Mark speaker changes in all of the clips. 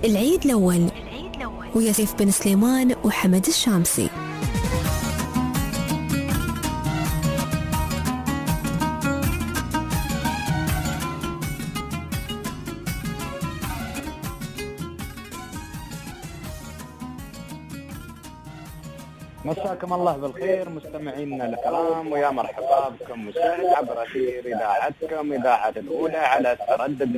Speaker 1: العيد الأول ويا سيف بن سليمان وحمد الشامسي.
Speaker 2: مساكم الله بالخير مستمعينا الكرام، ويا مرحبا بكم مساء عبر أثير إذاعتكم إذاعة الأولى على تردد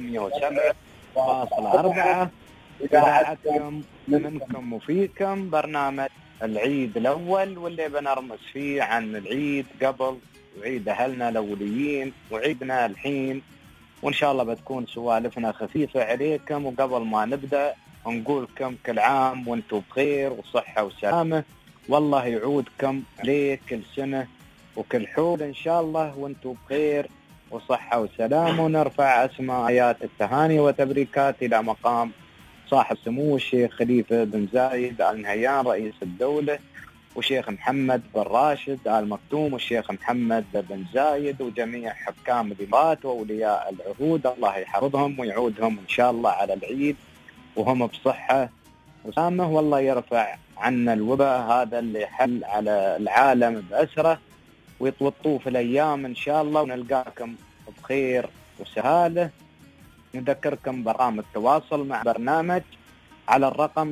Speaker 2: 107.4 إذاعتكم منكم وفيكم، برنامج العيد الأول واللي بنرمز فيه عن العيد قبل وعيد أهلنا الأوليين وعيدنا الحين، وإن شاء الله بتكون سوالفنا خفيفة عليكم. وقبل ما نبدأ نقولكم كل عام وانتم بخير وصحة وسلامة، والله يعودكم عليه كل سنة وكل حول إن شاء الله وانتم بخير وصحة وسلامة. ونرفع أسماء آيات التهاني وتبريكات إلى مقام صاحب سمو الشيخ خليفة بن زايد آل نهيان رئيس الدولة، وشيخ محمد بن راشد آل مكتوم، والشيخ محمد بن زايد، وجميع حكام الإمارات وأولياء العهود، الله يحفظهم ويعودهم إن شاء الله على العيد وهم بصحة وسلامة. والله يرفع عنا الوباء هذا اللي حل على العالم بأسره، ويطوطوا في الأيام إن شاء الله، ونلقاكم بخير وسهالة. نذكركم برامج التواصل مع برنامج على الرقم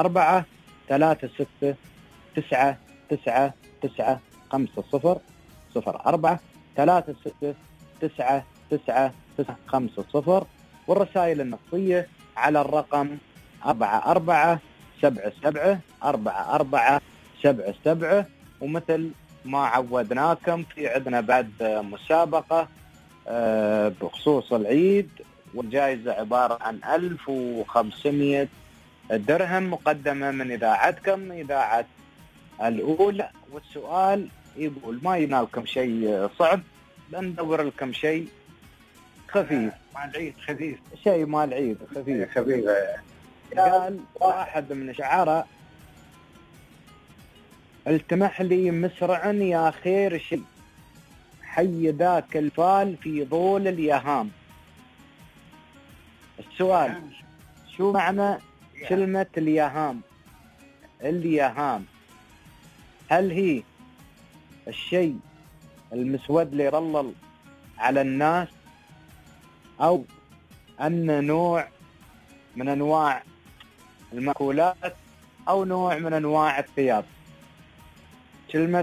Speaker 2: 0436995004369950، والرسائل النصية على الرقم 44774477. ومثل ما عودناكم في عندنا بعد مسابقة بخصوص العيد، والجائزة عبارة عن 1500 درهم مقدمة من إذاعتكم إذاعة الأولى. والسؤال يقول ما ينالكم شيء صعب، بندور لكم شيء خفيف
Speaker 3: مال العيد، خفيف
Speaker 2: شيء مال العيد خفيف. قال واحد من الشعراء: التمح لي مسرعا يا خير شيء، حي ذاك الفال في ظول اليهام. السؤال: شو معنى كلمة اليهام؟ اليهام هل هي الشيء المسود اللي يرلل على الناس، أو أن نوع من أنواع المأكولات، أو نوع من أنواع الثياب؟ كلمة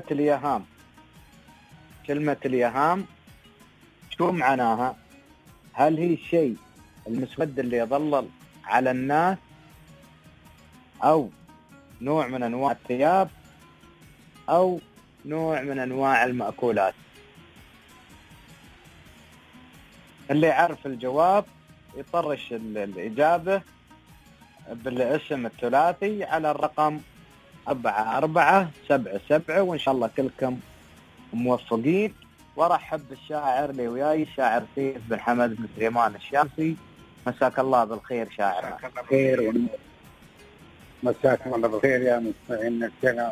Speaker 2: اليهام شو معناها؟ هل هي الشيء المسود اللي يظلل على الناس، أو نوع من أنواع الثياب، أو نوع من أنواع المأكولات؟ اللي يعرف الجواب يطرش الإجابة بالاسم الثلاثي على الرقم 4477، وإن شاء الله كلكم موفقين. وارحب بالشاعر اللي وياي الشاعر سيف بن حمد بن سليمان الشامسي. مساك الله بالخير شاعر.
Speaker 3: خير مساكم الله بالخير يا مستمعين الكرام،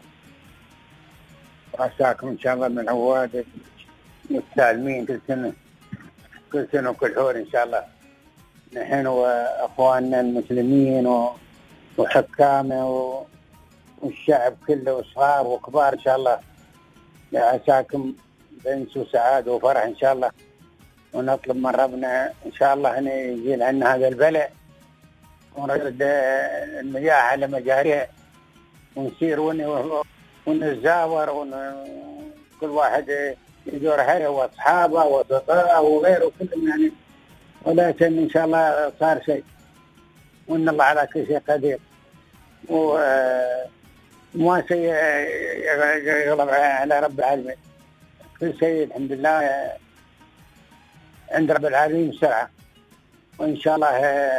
Speaker 3: وعساكم ان شاء الله من عواد مستعلمين كل سنه وكل حول ان شاء الله، نحن واخواننا المسلمين وحكامه والشعب كله وصغار وكبار ان شاء الله، عساكم بأنس وسعادة وفرح إن شاء الله. ونطلب من ربنا إن شاء الله أن يزيل عنا هذا البلاء، ونرد المياه على مجاريها، ونسير ونتزاور، كل واحد يزور أهله وأصحابه وأصدقائه وغيره كلهم يعني، ولكن إن شاء الله صار شيء، وإن الله على كل شيء قدير، وما شيء يغلب على رب العالمين. كل شيء الحمد لله عند رب العالمين بسرعة، وإن شاء الله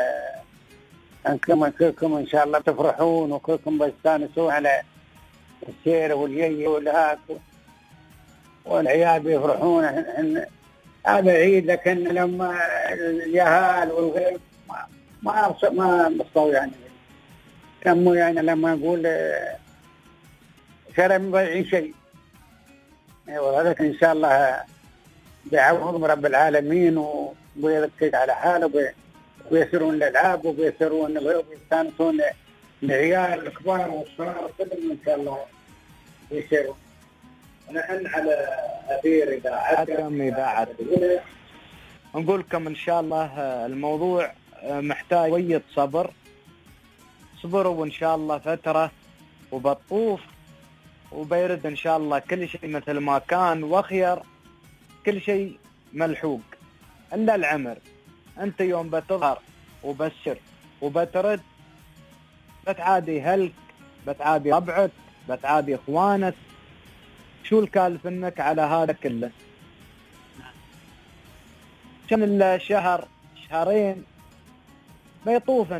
Speaker 3: أنكم كلكم إن شاء الله تفرحون، وكلكم بتستانسون على السير والجي والهاك، والعيال بيفرحون. هذا عيد، لكن لما الجهال والغير ما بصوا يعني، كموا يعني لما نقول شرع ما شيء. ولكن إن شاء الله بعون رب العالمين ويركز على حاله ويسرون الألعاب ويستانسون العيال الكبار والصغار كلهم إن شاء الله يسيرون. نحن على أثير إذاعة
Speaker 2: نقول لكم إن شاء الله الموضوع محتاج شوية صبر. صبروا وإن شاء الله فترة وبطوف وبيرد إن شاء الله كل شيء مثل ما كان، وخير كل شيء ملحوق إلا العمر. أنت يوم بتظهر وبسر وبترد بتعادي أهلك، بتعادي ربعك، بتعادي إخوانك، شو الكالف إنك على هذا كله؟ كان الشهر شهرين بيطوفن.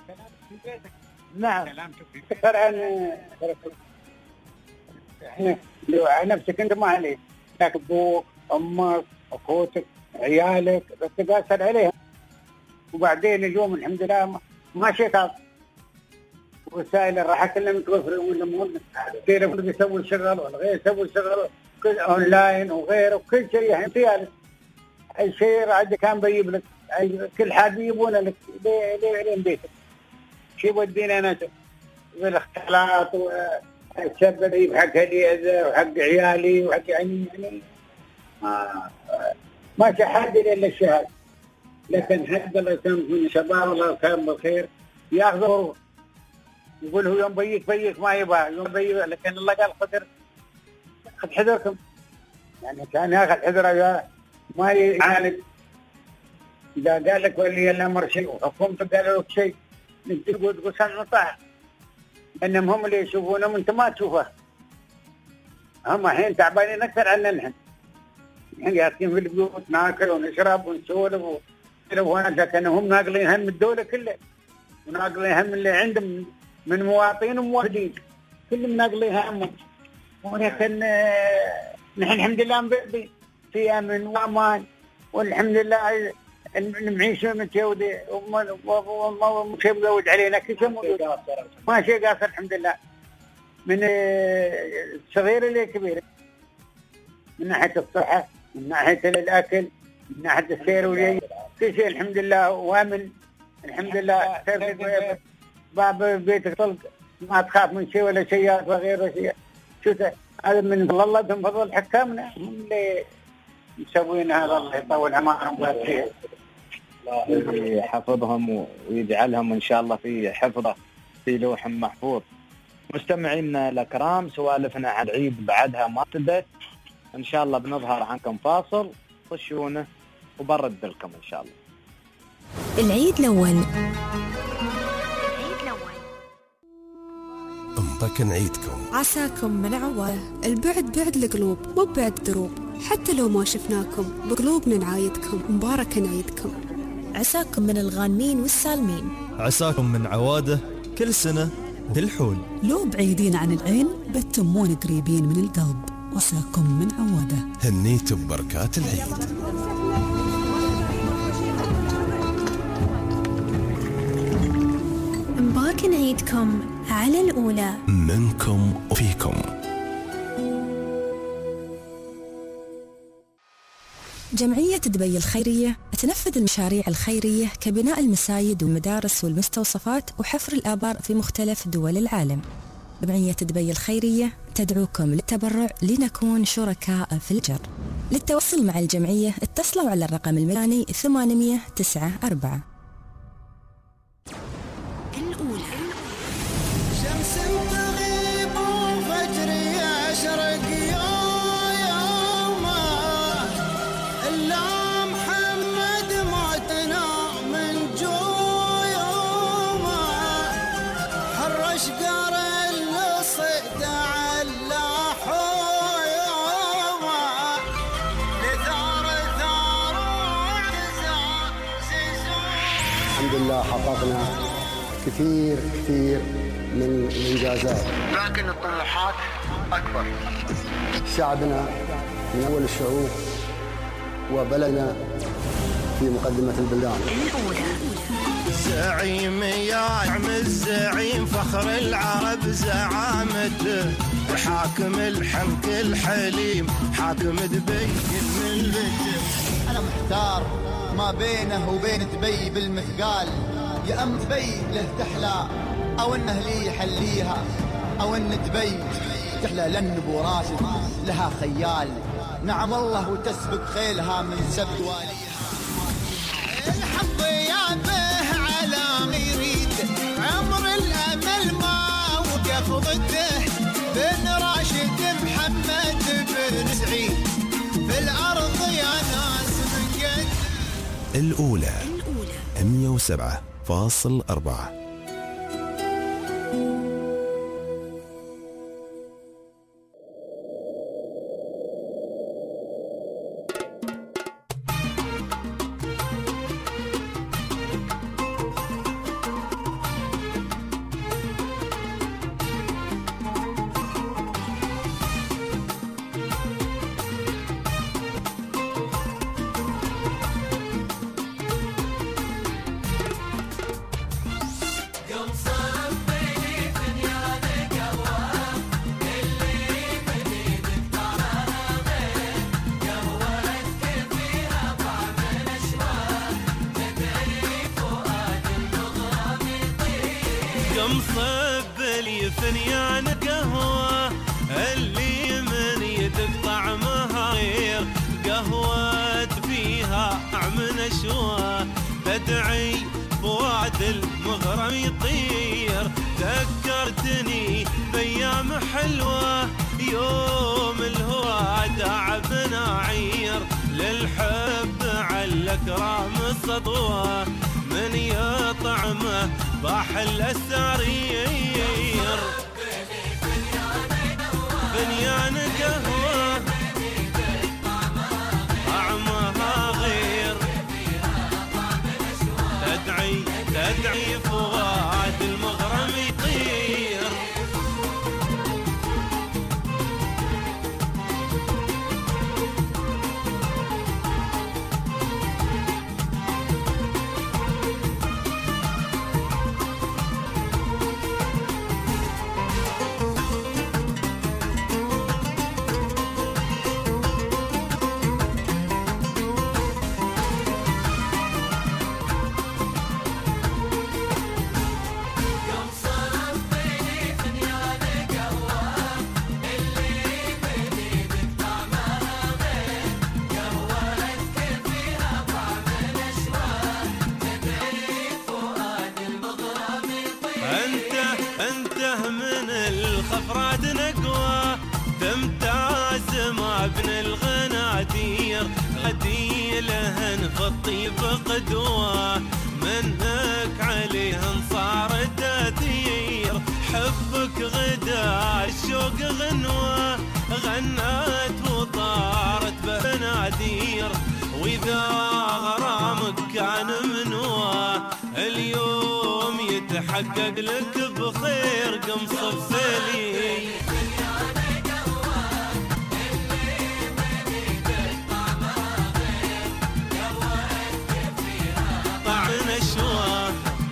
Speaker 2: نعم.
Speaker 3: ترى احنا لو نفسك انت ما عليك، لكن ابوك امك اخوتك عيالك بتقاسر عليهم، وبعدين اليوم الحمد لله ما شيء خاص. وسائل الراحه كلها متوفره ولا مو كثير بيسوي شغل ولا غير يسوي شغل كل اونلاين وغيره وكل شيء يعني طيارة. اي شيء عاد كان بيجيب لك، كل حد يجيبونه لك لين بيتك. شي ودينا انا بالاختلاط والسبب حق هديه وحق عيالي وحق يعني ما شحد الا الشهاده. لكن حق الله يسامحهم شباب الله كان بالخير ياخذوا يقول هو يوم بيك ما يبغى يوم بيك، لكن الله قال خذ حذركم. يعني كان ياخذ حذره ما يعاند. اذا قال لك ولي الامر شيء وحكومته قالوا لك شيء انت تقول سمع وطاعه، انهم هم اللي يشوفونه وانت ما تشوفه. هم الحين تعبانين اكثر عنا نحن. يعني جالسين في البيوت ناكل ونشرب ونسولف لكن هم ناقلين هم الدوله كلها، وناقلين هم اللي عندهم من مواطنين وموحدين كلهم ناقلين همهم. ولكن نحن الحمد لله نبدي في امن وامان، والحمد لله نعيش متجودة وما شيء مزود علينا، كل شيء موجود ما شيء قاصر الحمد لله، من الصغير للكبير، من ناحية الصحة، من ناحية الأكل، من ناحية السير والجي، كل شيء الحمد لله وامن الحمد لله. باب بيتك طلق ما تخاف من شيء ولا سيارات وغيره شيء. شوف هذا من الله من فضل حكامنا هم اللي مسوين هذا. الله يطول عمرهم بالخير،
Speaker 2: الله يحفظهم ويجعلهم إن شاء الله في حفظه في لوح محفوظ. مستمعينا الأكرام، سوالفنا عن العيد بعدها ما ابتدت، إن شاء الله بنظهر عنكم فاصل خشونه وبرد لكم إن شاء الله.
Speaker 1: العيد الأول.
Speaker 4: انطكن عيدكم،
Speaker 5: عساكم من عواه. البعد بعد القلوب مو بعد دروب، حتى لو ما شفناكم بقلوبنا نعايدكم. مبارك عيدكم.
Speaker 1: عساكم من الغانمين والسالمين،
Speaker 6: عساكم من عواده كل سنة بالحول.
Speaker 7: لو بعيدين عن العين بتمون قريبين من القلب. عساكم من عواده.
Speaker 4: هنيتوا ببركات العيد.
Speaker 1: مبارك عيدكم على الأولى،
Speaker 4: منكم وفيكم.
Speaker 8: جمعية دبي الخيرية تنفذ المشاريع الخيرية كبناء المساجد والمدارس والمستوصفات وحفر الآبار في مختلف دول العالم. جمعية دبي الخيرية تدعوكم للتبرع لنكون شركاء في الأجر. للتواصل مع الجمعية اتصلوا على الرقم المجاني 894.
Speaker 1: الأولى.
Speaker 9: شمس تغيب وفجر يشرق يوما، إلا محمد معتنا من جويوما، حرش قار الصيد على حيوما، لثار ثار وعزا سيزون.
Speaker 10: الحمد لله حققنا كثير من الإنجازات،
Speaker 9: لكن الطموحات أكبر.
Speaker 10: شعبنا من أول الشعوب وبلدنا في مقدمة البلدان.
Speaker 9: زعيم يا نعم الزعيم، فخر العرب زعامته، حاكم الحنك الحليم، حاكم دبي من بيته. أنا محتار
Speaker 11: ما بينه وبين دبي بالمثقال. يا أم دبي له تحلى أو إنه لي يحليها، أو إن دبي تحلى لأن أبو راشد لها خيال. نعم الله وتسبق خيلها من سبت واليها. الحظ يابه على يريد عمر الأمل ما وقف ضده. بن راشد محمد بن سعيد في الأرض يا ناس من قد.
Speaker 4: الأولى 107.4.
Speaker 12: مصب لي فنيان قهوة اللي من يدك طعمها غير. قهوة فيها طعم نشوة تدعي فؤاد المغرم يطير. ذكرتني بأيام حلوة يوم الهوى تعبنا عير. للحب على السطوة من يطعمه باح الأسارير. فنيان قهوة طعمها غير تدعي فؤاد المغرم يطير. انت من الخفرات نقوى تمتاز ما ابن الغنادير. غديلهن في الطيب قدوة منك عليهن صار تأثير. حبك غدا الشوق غنوة غنت وطارت بنادير. وإذا غرامك كان منوى اليوم يتحقق لك بخير. قم صفلي طعم نشوة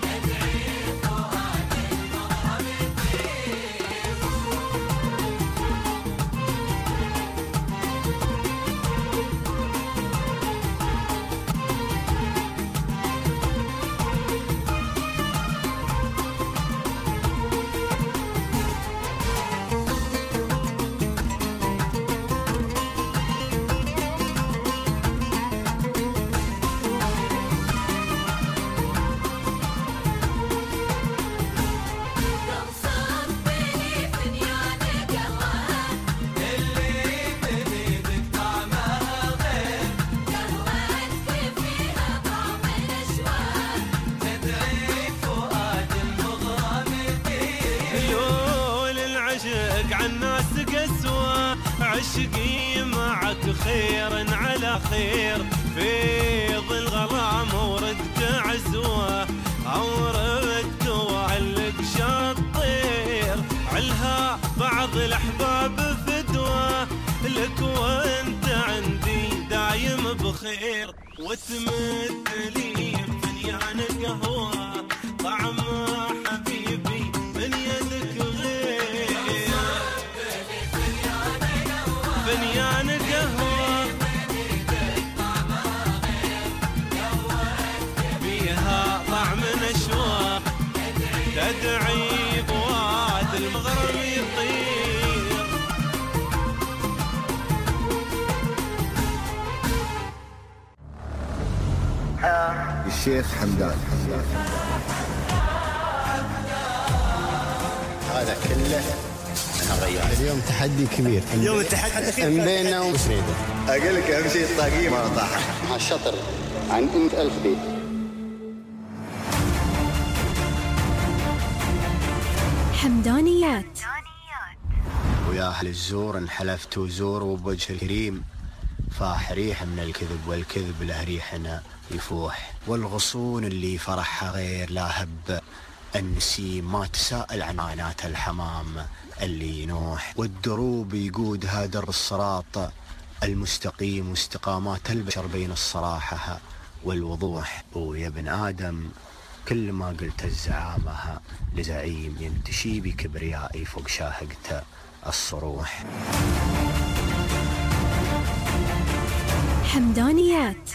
Speaker 12: عالناس قسوة. عشقي معك خير على خير فيض الغرام وردك عزوة. أوردك وعلق شطير علها بعض الأحباب فدوة. لك وانت عندي دايم بخير وتمد لي فنيان قهوة طعم حبيبي من يدك غير. فنيان قهوة يدعي بواد المغرب يطير.
Speaker 13: الشيخ حمدان
Speaker 11: هذا كله أنا غيار.
Speaker 10: اليوم تحدي كبير،
Speaker 11: اليوم التحدي
Speaker 10: بيننا وفريدة.
Speaker 13: أقول لك أهم شيء الطاقية ما طاحت.
Speaker 10: هالشطر عن أنت ألف بيت.
Speaker 1: حمدانيات.
Speaker 11: ويا أهل الزور انحلفت وزور وبوجه الكريم فاح ريح من الكذب، والكذب له ريحنا يفوح. والغصون اللي فرحها غير لا هب النسيم ما تساءل عن عانات الحمام اللي ينوح. والدروب يقودها در الصراط المستقيم واستقامات البشر بين الصراحة والوضوح. ويا ابن آدم كل ما قلت الزعامة لزعيم ينتشي بكبريائي فوق شاهقته الصروح.
Speaker 1: حمدانيات.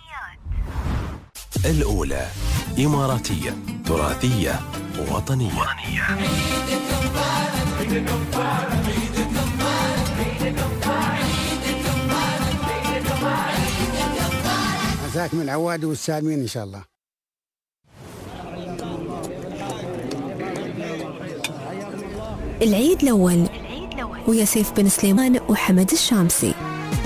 Speaker 4: الأولى إماراتية تراثية وطنية.
Speaker 10: مساك من عواد والسالمين إن شاء الله.
Speaker 1: العيد الأول ويا سيف بن سليمان وحمد الشامسي.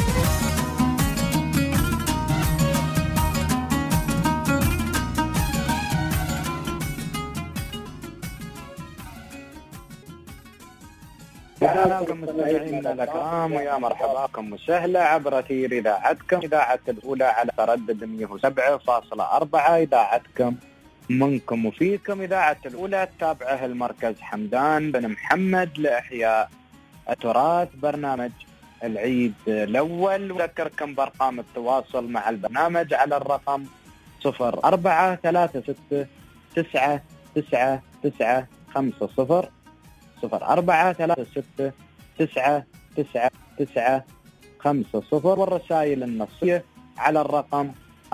Speaker 2: أهلاكم مستمعينا الأكرام ويا مرحباكم وسهلا عبر أثير إذاعتكم إذاعة الأولى على تردد 107.4 إذاعتكم منكم وفيكم. إذاعة الأولى تتابعه المركز حمدان بن محمد لإحياء التراث برنامج العيد الأول. وذكركم بأرقام التواصل مع البرنامج على الرقم 0436999950 0436999950 والرسائل النصية على الرقم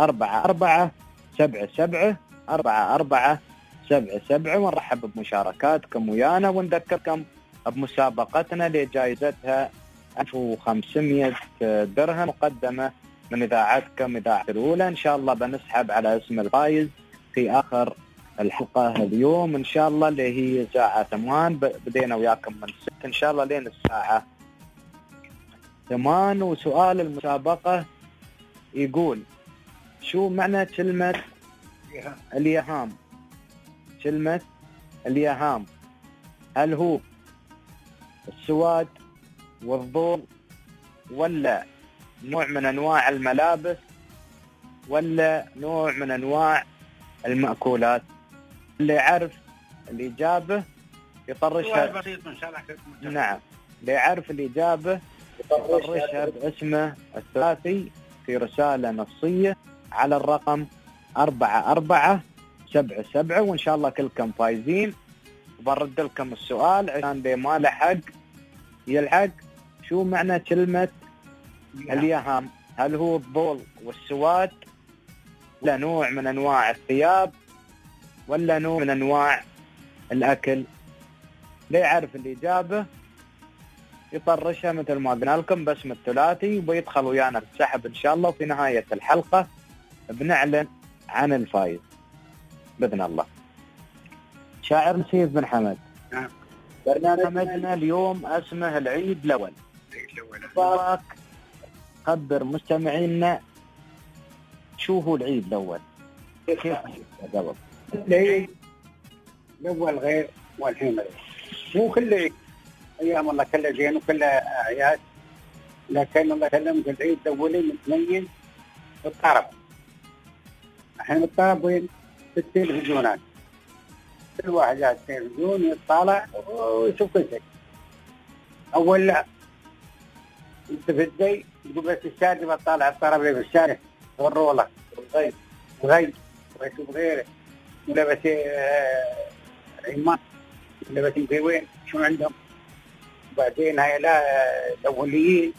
Speaker 2: 4477 ونرحب بمشاركاتكم ويانا ونذكركم بمسابقتنا لجائزتها 1500 درهم مقدمة من إذاعتكم إذاعة الأولى. إن شاء الله بنسحب على اسم الفائز في آخر الحلقة اليوم إن شاء الله اللي هي ساعة 8. بدينا وياكم من 6 إن شاء الله لين الساعة 8. وسؤال المسابقة يقول شو معنى كلمة اليهام؟ كلمة اليهام هل هو السواد والضوء ولا نوع من أنواع الملابس ولا نوع من أنواع المأكولات؟ اللي يعرف الإجابة يطرشها. نعم، اللي يعرف الإجابة يطرشها باسمه الثلاثي في رسالة نصية على الرقم 4477 وإن شاء الله كلكم فايزين. وبرد لكم السؤال عشان اللي ما لحق يلحق. شو معنى كلمة اليهام؟ هل هو الضوء والسواد ولا نوع من أنواع الثياب ولا نوع من أنواع الأكل؟ لا يعرف الإجابة يطرشها مثل ما قلنا لكم باسم الثلاثي وبيدخل ويانا السحب إن شاء الله. وفي نهاية الحلقة بنعلن عن الفائز بإذن الله. شاعر سيف بن حمد.
Speaker 3: نعم.
Speaker 2: برنامجنا اليوم اسمه العيد الأول. باك خبر مستمعينا شو هو العيد الأول؟ كيف قبل؟
Speaker 3: العيد الأول غير والحين غير. مو كل عيد أيام الله كله زين وكله أعياد، لكن الله كلمك العيد الأولي متميز بالطرب. الحين الطرب وين؟ في التلفزيونات. كل واحد على التلفزيون يطالع ويشوف كل شيء. أول لا أنت في الدي تقول بس الشارع بطالع الطرب اللي في الشارع والروله وغير ويشوف غيره ولبس عمان ولبس مكوين شو عندهم. وبعدين هاي لا الأوليين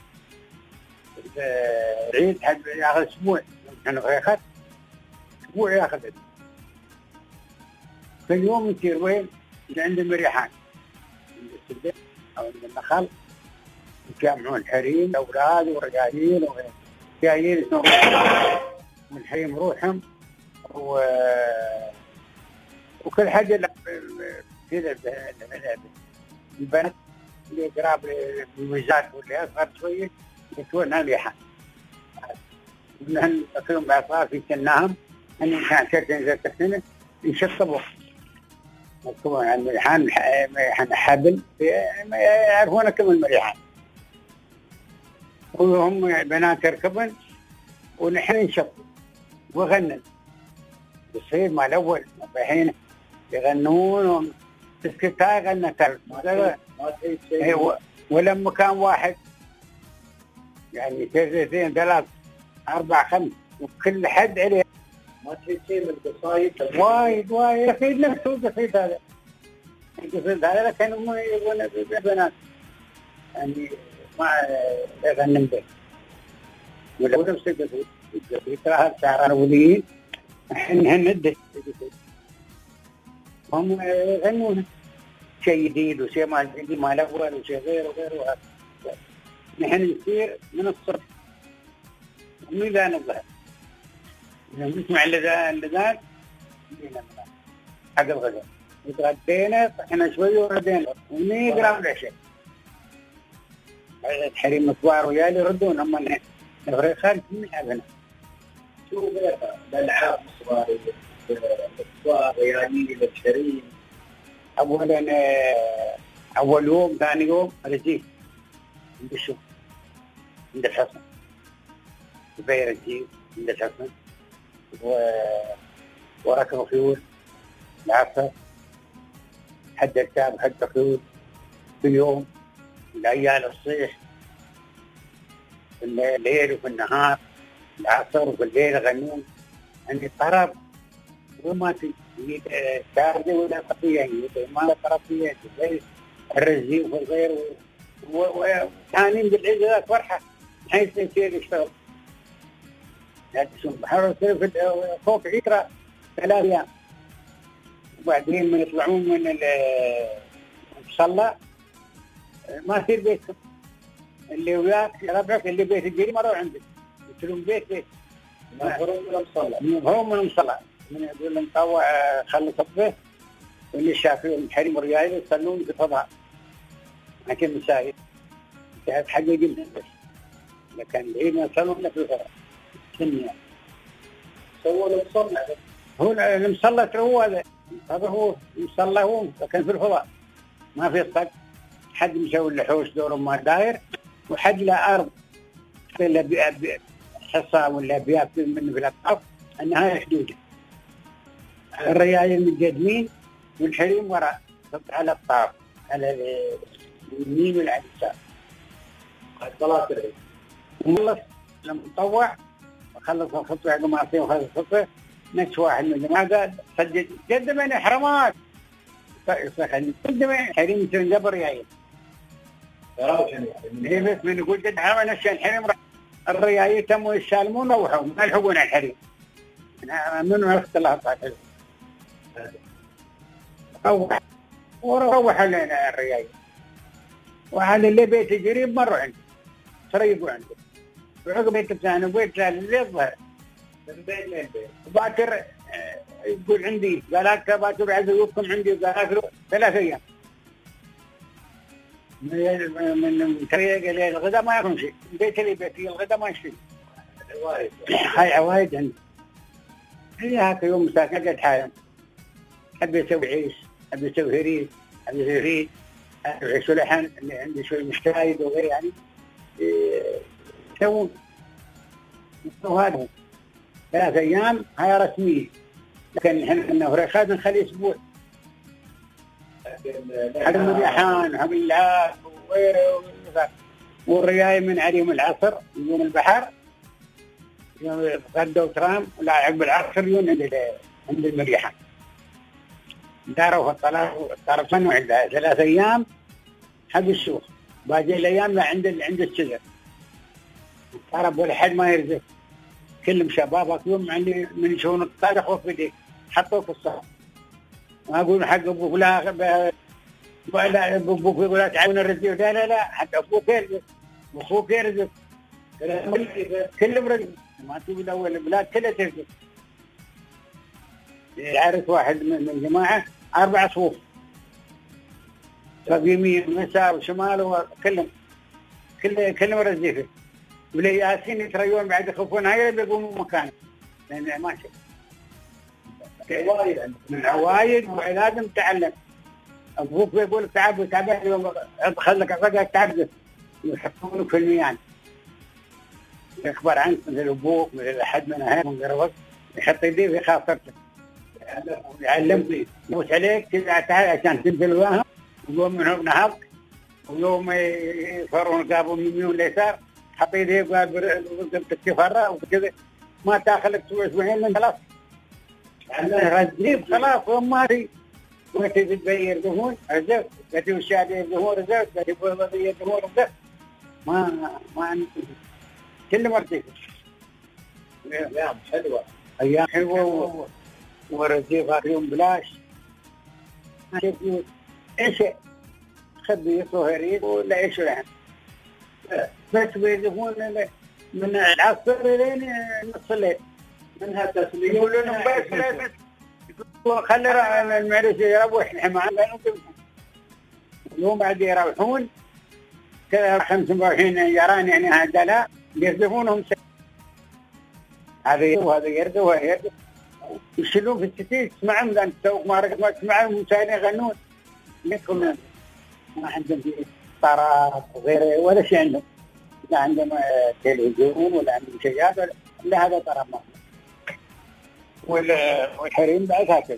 Speaker 3: عيد حد ياخذ أسبوع، نحن أسبوع ياخذ. في اليوم يصير وين اللي عند المريحان عند السدة أو عند النخل يجمعون الحريم الأولاد والرجالين وجايين من الحريم روحهم وكل حاجة كذا البنات اللي قراب بالوزات واللي أصغر شوية يكونها ريحان ونحن نقوم بعصار في سنهم أن كان سنة سنة يشطبوا يكون عن المريحان حبل ما يعرفون كم المريحان وهم بنات يركبن ونحن نشط وغنن يصير مع الأول الحين يغنون تسكتها غنت ولما كان واحد يعني 2 3 4 5 وكل حد عليه ما تريد شيء من القصايد وايد يفيد نفسه القصيد هذا القصيد هذا كانوا يبغون بنات يعني ما يغنن به ولا نفس القصيد تراها شعر أوليين إحنا ندش هم يغنون شيء جديد وشيء ما جديد ما الأول وشيء غيره وغيره نحن نصير من الصبح وميزان الظهر نسمع اللذان حق الغداء وتغدينا صحنا شوي وردينا ونقرأ العشاء الحريم كبار ويالي يردون أما نفرق خارج من حقنا شو الألعاب الصغارية ويالي الحريم أولا أول يوم ثاني يوم رجيم عند الشوف عند الحصن البير رجيم عند الحصن وركب خيول العصر حد الكتاب حد خيول في اليوم العيال الصيح في الليل وفي النهار العصر وفي الليل غنون عندي طرب وما في شارجة ولا قطية ما طرفية زي الرزي والغير وكانين بالعيد ذاك فرحة حيث يصير يشتغل يدسون بحر فوق عيكرة 3 أيام وبعدين من يطلعون من المصلى ما يصير بيتهم اللي وياك ربعك اللي بيت الجري مروا عندك يصيرون بيت هم من المصلى من يقول نطوع خلي صبه واللي شافوا الحريم والرجال يصلون في الفضاء لكن مساعد كانت حاجة جدا بس لكن العيد يصلون في الفضاء سنية سووا المصلى هو المصلى هذا هو المصلى هو لكن في الفضاء ما في صق حد مسوي اللحوش دور ما داير وحد لا أرض إلا حصى ولا بياب من في الأطراف أنها حدوده الرجال المتقدمين والحريم وراء على الطرف على اليمين والعلى اليسار صلاة العيد وخلص لما نطوع وخلص الخطوة عقب ما أعطيه وخلص الخطوة نفس واحد من الجماعة قال سجد قدمني حرمات قدمني حريم تنقبر يا عيد هي بس من يقول قد حرم نفسي الحريم الرجال تموا يسالمون روحوا ما يلحقون على الحريم منو عرفت الله تعالى وروح علينا الرجال وعلى اللي بيت قريب مروا عنده تريقوا عنده وعقب بيت الثاني وبيت اللي يظهر من بيت لين بيت باكر يقول عندي قالك باكر عزوكم عندي قالك 3 أيام من تريق لي الغداء ما يكون شيء بيت اللي بيتي الغداء ما يشتري هاي عوايد عندي هي هكا يوم مساكن قد حالهم حب يسوي عيش حب يسوي هريس حب يسوي ريد يسوي لحن اللي عندي شوي مشتايد وغير يعني يسوون هذا 3 أيام هاي رسمية لكن احنا فريخات نخلي أسبوع حد المريحان وحب العاد وغيره والرياي من عليهم العصر يوم البحر يوم غدا وترام ولا عقب العصر يوم عند المريحان داروا في الطرفين وعندها 3 أيام حق السوق باقي الأيام عند الشجر الطرف ولا حد ما يرزق كلهم شبابك يوم عندي من يشون الطارق وفي ديك حطوه في الصف ما أقول حق أبوك ولا أبوك يقول لا تعاون الرزق، لا حتى أبوك يرزق وأخوك يرزق، كلهم رزق، ما تقول الأول البلاد كلها ترزق. يعرف واحد من الجماعة 4 صفوف، يمين ويسار وشمال وكلهم رزيفه، ولا ياسين يتريون بعد يخوفون هاي بيقوموا مكانه لأن ما شاء من عوايد ولازم تعلم. أبوك بيقول تعب خلك أفقك تعبك يحطونك في الميان، يخبر عنك مثل أبوك مثل أحد من هيك من قربك يحط يديه في خاطرتك يعلمك يبوس عليك كذا تعال عشان تنزل وياهم، ويوم منهم نهض ويوم يفرون قابوا من يمين ليسار حط يديه وقابل تتفرع وكذا ما تاخلك تسوي اسبوعين من خلاص رزيب خلاص وما في وقت تبير دهون رزق قد الشادي دهون رزق قد يبير دهون رزق ما كل مرتين ايام حلوه ورزيق يوم بلاش ايش خبي صهريد ولا ايش يعني بس بيدهون من العصر لين نص الليل منها تسليم يقولون بس خلي المعرس يروح الحمام اليوم بعد يروحون كذا 25 يران يعني هذا لا يردفونهم هذا وهذا يرد وهذا يرد يشيلون في الستين تسمعهم لأن السوق ما ركض ما تسمعهم مساعدين يغنون لكم ما عندهم طراب وغيره ولا شيء عندهم، لا عندهم تلفزيون ولا عندهم شيئات ولا هذا طراب ما والحريم بعد هكذا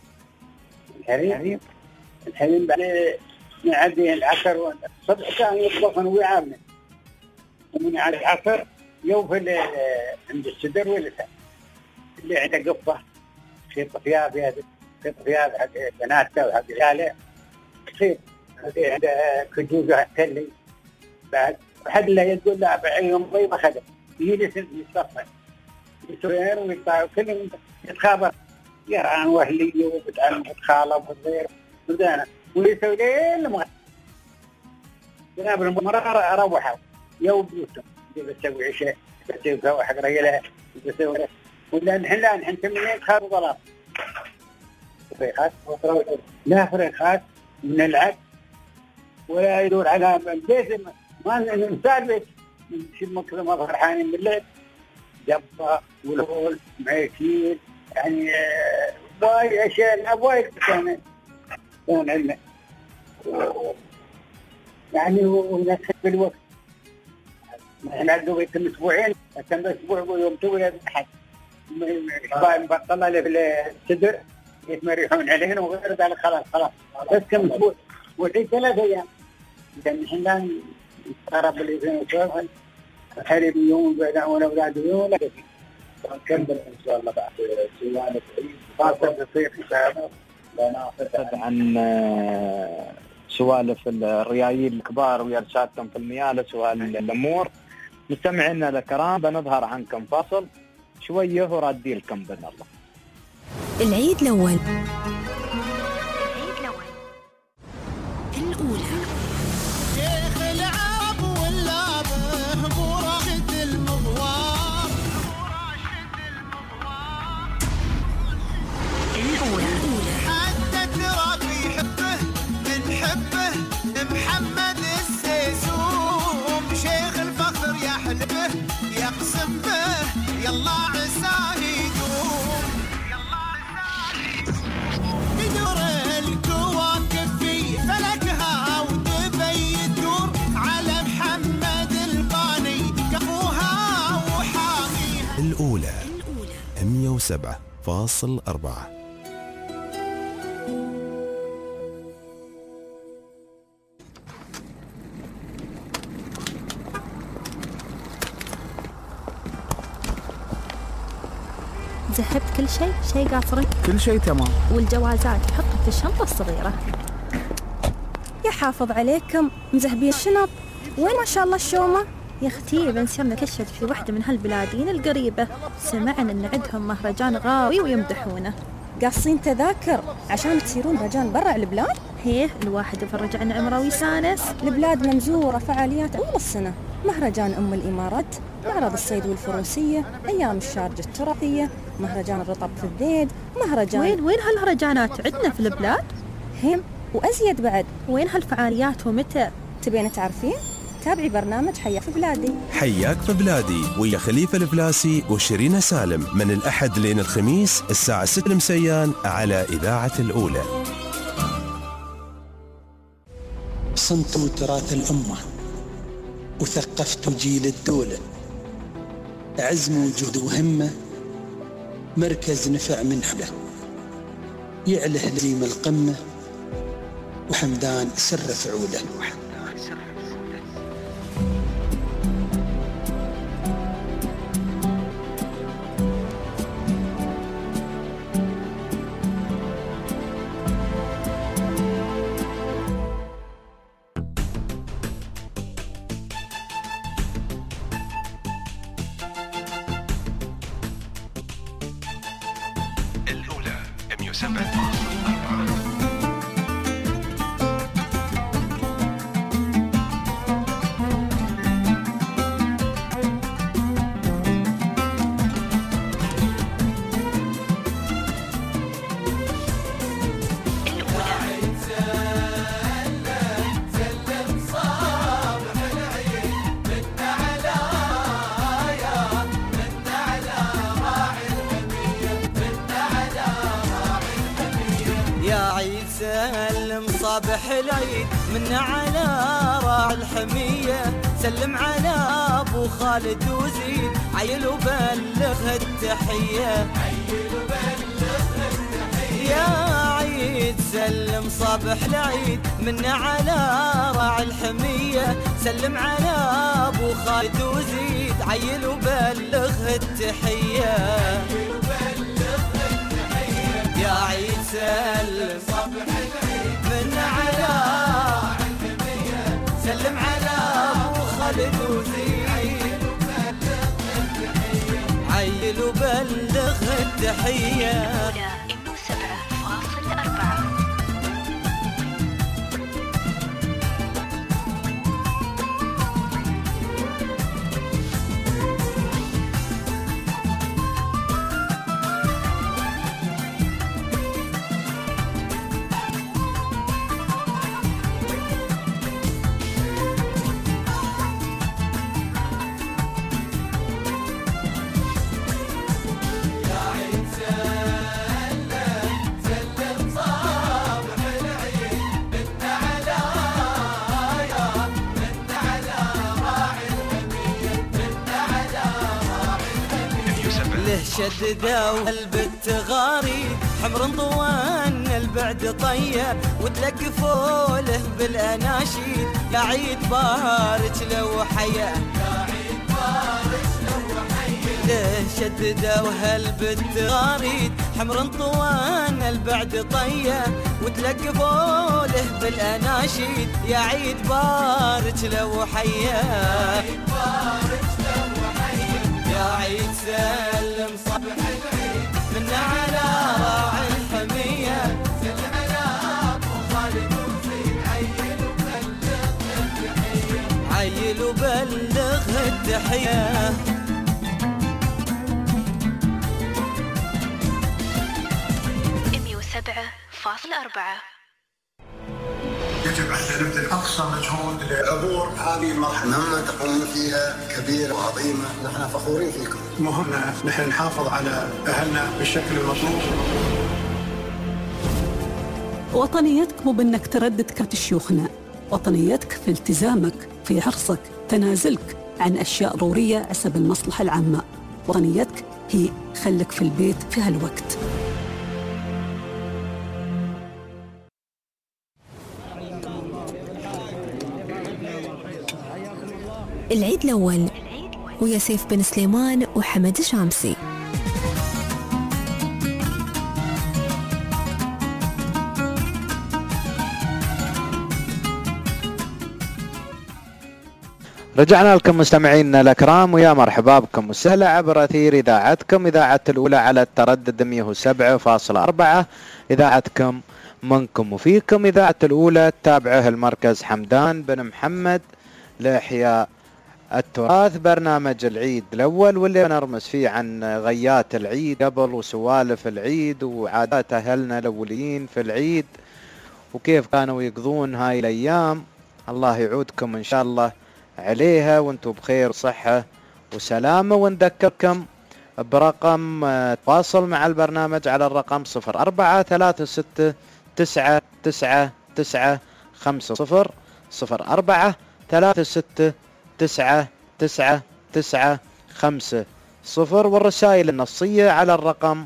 Speaker 3: الحريم بعد نعدي العصر والصبح كان يطبخن ويعامل ومن على العصر يوفل عند السدر واللسان اللي عنده قفة خيط ثياب حق بناته وحق عياله خيط عنده كجوجة تلي بعد وحد لا يقول لا بعيهم ضيبة خدم يجلس يصفن يسوير ويطاع كلهم يتخابر يرعان وهلي وبتعلم يتخالف وغير ودانا ويسوي ليل مغرب جناب المرأة أروحوا يوم بيوتهم بيسوي عشاء بيسوي كوا حق رجلها بيسوي ولا نحن تمنين خارج ضلاب فريخات لا فريخات من العد ولا يدور على البيت ما نمثال بيت نشوف مكذا ما فرحانين بالليل جبة والهول معيشين يعني باي أشياء أبواي كان علمه يعني ونسخ بالوقت نحن عدوا بيتم أسبوعين كم أسبوع يوم تولد أحد بطلع لي في الصدر يتمرحون علينا وغير ذلك خلاص بس كم أسبوع وعيد 3 أيام لأن نحن لا نتقرب بالإذن وشوفها الحريم يوم بعد عون أولاد يوم ولا كذي نكمل إن شاء الله بعد سوالف خاصة تصير إن شاء الله
Speaker 2: ناخذ عن سوالف الريايل الكبار ويرساتهم في المياه لسؤال الأمور. مستمعينا الكرام بنظهر عنكم فاصل شوية ورادي لكم بإذن الله.
Speaker 1: العيد الأول
Speaker 9: شيخ العرب واللابه براشد المغوار حتى ترى في حبه من حبه محمد السيسوم شيخ الفخر يحلبه يقسم به يلا عساه يدوم يدور الكواكب في فلكها وتبي تدور على محمد الباني كفوها وحاميها.
Speaker 4: الأولى 107.4.
Speaker 14: ذهبت كل شيء قاطرك؟
Speaker 15: كل شيء تمام.
Speaker 14: والجوازات حطها في الشنطة الصغيرة.
Speaker 8: يا حافظ عليكم مذهبين الشنط. وين ما شاء الله الشومة؟
Speaker 14: يا اختي بنسمنا كشت في واحدة من هالبلادين القريبة، سمعنا ان عندهم مهرجان غاوي ويمدحونه.
Speaker 8: قاصين تذاكر عشان تصيرون مهرجان برا البلاد؟
Speaker 14: هيه الواحد يفرج عن عمره ويسانس.
Speaker 8: البلاد ممزورة فعاليات طول السنة، مهرجان أم الإمارات، معرض الصيد والفروسية، أيام الشارجة التراثية، مهرجان الرطب في الذيد، مهرجان
Speaker 14: وين هالمهرجانات عندنا في البلاد؟
Speaker 8: هم وأزيد بعد.
Speaker 14: وين هالفعاليات ومتى؟
Speaker 8: تبين تعرفين؟ تابعي برنامج حياك في بلادي.
Speaker 4: حياك في بلادي ويا خليفة الفلاسي وشيرين سالم من الأحد لين الخميس الساعة 6 مسيان على إذاعة الأولى.
Speaker 15: صنتوا تراث الأمة وثقفتوا جيل الدولة، عزم وجود وهمة مركز نفع من حله، يعله لزيم القمة وحمدان سر فعوله.
Speaker 16: صباح العيد منا على راعي الحمية، سلم على ابو خالد وزيد، عيل وبلغ التحية، يا عيد سلم صباح العيد منا على راعي الحمية، سلم على ابو خالد وزيد، عيل وبلغ التحية، يا عيد سلم صباح العيد منا على سلم على ابو خالد وزيد، عيل وبلغ التحية. شدده وقلب التغاريد، حمر طوان البعد طيب، وتلقفوا له بالاناشيد، يا عيد بارك لو حيا، يا عيد بارك لو حيا، له شدده وقلب التغاريد، حمر طوان البعد طيب، وتلقفوا له بالاناشيد، يا عيد بارك لو حيا، يا عيد بارك لو حيا، يا عيد سلم صبح العيد منا على راعي الحمية، سلم على ابو خالد وزيد، عيل وبلغ التحية، عيل وبلغ التحية.
Speaker 17: يجب أن نبذل أقصى مجهود لعبور هذه المرحلة.
Speaker 13: مهمة تقومون فيها كبيرة وعظيمة، نحن فخورين فيكم.
Speaker 17: مهمنا نحن نحافظ على أهلنا بالشكل المطلوب.
Speaker 7: وطنيتك مو بأنك تردد كرت شيوخنا، وطنيتك في التزامك في حرصك، تنازلك عن أشياء ضرورية حسب المصلحة العامة. وطنيتك هي خلك في البيت في هالوقت.
Speaker 1: العيد الأول ويا سيف بن سليمان وحمد الشامسي.
Speaker 2: رجعنا لكم مستمعينا الأكرام، ويا مرحبا بكم وسهلا عبر أثير إذاعتكم، إذاعة الأولى على التردد 107.4، إذاعتكم منكم وفيكم، إذاعة الأولى تابعه المركز حمدان بن محمد لإحياء التراث. برنامج العيد الأول واللي نرمز فيه عن غيات العيد قبل وسوالف العيد وعادات أهلنا الأوليين في العيد وكيف كانوا يقضون هاي الأيام. الله يعودكم إن شاء الله عليها وانتم بخير وصحة وسلامة. ونذكركم برقم تواصل مع البرنامج على الرقم 0436999950 0436999950 والرسائل النصية على الرقم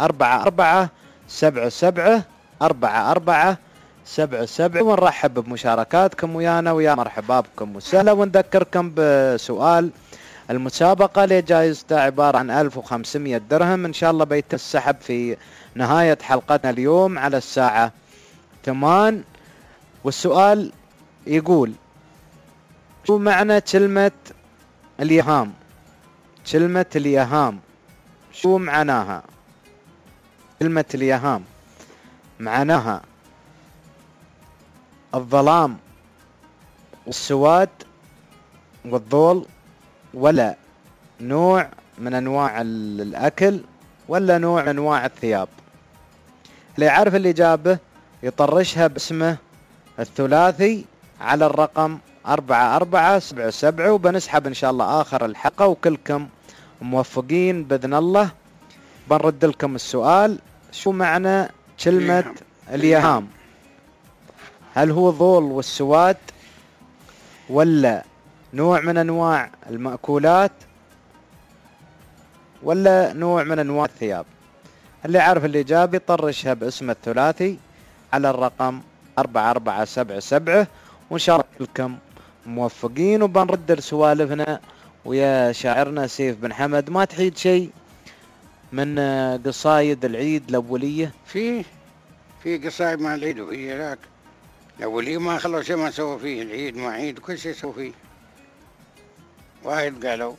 Speaker 2: 4477. ونرحب بمشاركاتكم ويانا، ويا مرحبا بكم وسهلا. ونذكركم بسؤال المسابقة لجائزته عبارة عن 1500 درهم، إن شاء الله بيتم السحب في نهاية حلقتنا اليوم على الساعة 8. والسؤال يقول: شو معنى كلمة اليهام؟ كلمة اليهام شو معناها؟ كلمة اليهام معناها الظلام والسواد والضول، ولا نوع من أنواع الأكل، ولا نوع من أنواع الثياب؟ اللي يعرف الإجابة يطرشها باسمه الثلاثي على الرقم 4477، وبنسحب إن شاء الله آخر الحلقة وكلكم موفقين بإذن الله. بنرد لكم السؤال: شو معنى كلمة اليهام؟ هل هو الضول والسواد، ولا نوع من أنواع المأكولات، ولا نوع من أنواع الثياب؟ اللي يعرف الإجابة يطرشها باسم الثلاثي على الرقم 4477، وإن شاء الله كلكم موفقين. وبنرد لسوالفنا ويا شاعرنا سيف بن حمد. ما تحيد شيء من قصايد العيد الأولية؟
Speaker 10: في قصايد مع العيد وهي ذاك الأولية ما خلوا شيء ما سووا فيه، العيد ما عيد وكل شيء سووا فيه. واحد قالوا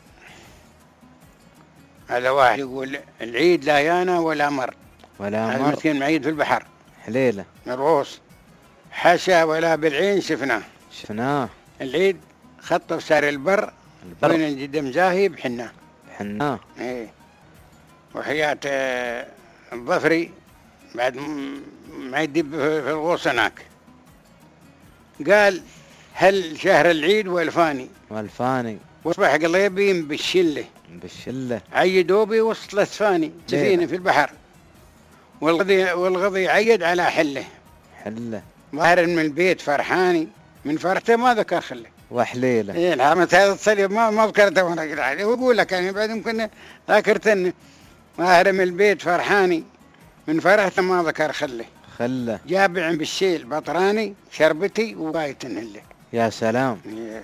Speaker 10: هذا واحد يقول: العيد لا يانا ولا مر،
Speaker 2: ولا مر
Speaker 10: مسكين معيد في البحر
Speaker 2: حليلة
Speaker 10: مرغوص، حاشا ولا بالعين شفناه. العيد خطه في سار البر وين الجدم زاهي بحناه. ايه. وحياة الظفري بعد ما يدب في الغوص هناك قال: هل شهر العيد والفاني واصبح قليبي بالشله عيدوا بي وسط الاسفاني سفينه في البحر والغضي عيد على حله ظاهر من البيت فرحاني من فرحته ما ذكر خله
Speaker 2: وحليله.
Speaker 10: ايه الحمد هذا الصليب ما ذكرته وانا قاعد ويقول لك يعني بعد يمكن ذاكرتني ظاهر من البيت فرحاني من فرحته ما ذكر خله جابع بالشيل بطراني شربتي وبايت نهله.
Speaker 2: يا سلام.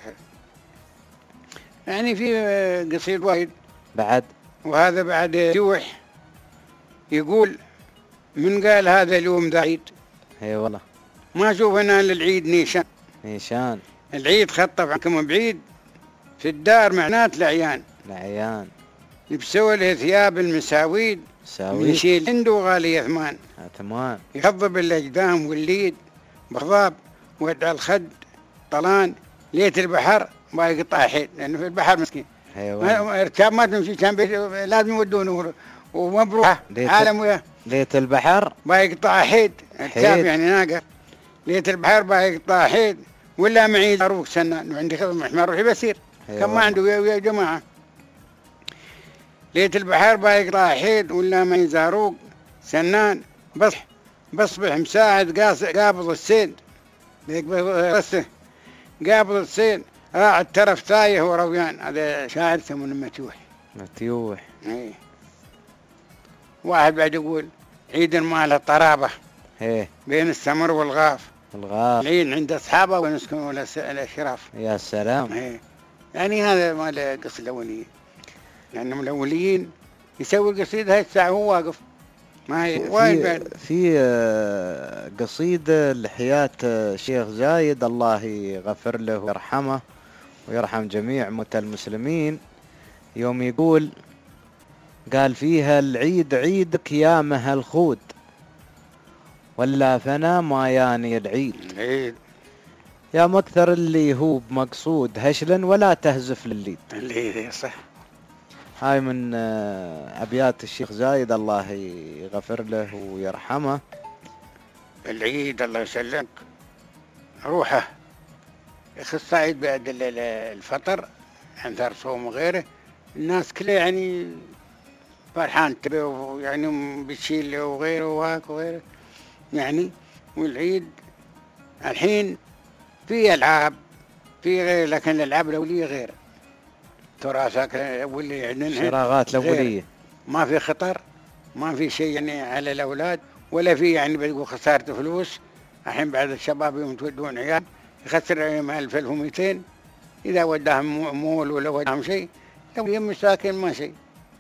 Speaker 10: يعني في قصيد واحد
Speaker 2: بعد،
Speaker 10: وهذا بعد جوح يقول: من قال هذا اليوم ذا عيد؟
Speaker 2: اي والله
Speaker 10: ما شوفنا للعيد نيشان العيد خطف عنكم بعيد، في الدار معنات العيان يبسوا له ثياب المساويد يشيل عنده غالي ثمان يخضب الأجدام والليد بخضاب ودع الخد طلان ليت البحر ما يقطع حيل لأنه في البحر مسكين. اركاب ما تمشي كان لازم يودونه ومبروك عالم وياه.
Speaker 2: ليت البحر
Speaker 10: ما يقطع حيد اركاب يعني ناقة ليت البحر ما يقطع حيد ولا معي زاروق سنان وعندي خدمة ما روحي بسير كم ما عنده يا جماعة. ليت البحر ما يقطع حيد ولا معي زاروق سنان بصبح مساعد قابض السيد قابض السيد راعد ترف تايه ورويان. هذا شاعر ثمن متيوح. ايه. واحد بعد يقول: عيد مال الطرابة بين السمر والغاف العيد عند أصحابه ونسكن الأشراف.
Speaker 2: يا سلام.
Speaker 10: ايه. يعني هذا مال قصة الأوليين، لأنهم يعني الأوليين يسوي القصيد هاي الساعة هو واقف. ما هي
Speaker 2: في قصيدة لحياة الشيخ زايد الله يغفر له ويرحمه ويرحم جميع موتى المسلمين، يوم يقول قال فيها العيد عيدك يا مها الخود، ولا فنا ما ياني العيد يا مكثر اللي هو بمقصود هشلا ولا تهزف لليد.
Speaker 10: اللي صح.
Speaker 2: هاي من أبيات الشيخ زايد الله يغفر له ويرحمه.
Speaker 10: العيد الله يسلمك روحه يا الصعيد بعد الفطر عن ثار صوم وغيره، الناس كلها يعني فرحان تبيه يعني بتشيل وغيره وهاك وغيره يعني. والعيد الحين في ألعاب في غير، لكن الألعاب الأولية غير، تراثك واللي يعني
Speaker 2: شراغات الأولية
Speaker 10: ما في خطر، ما في شيء يعني على الأولاد، ولا في يعني بيقول خسارة فلوس. الحين بعد الشباب يوم تودون عيال يخسر عليهم 1000 1200 إذا وداهم مول ولا وداهم شيء، لو يم ساكن ما شيء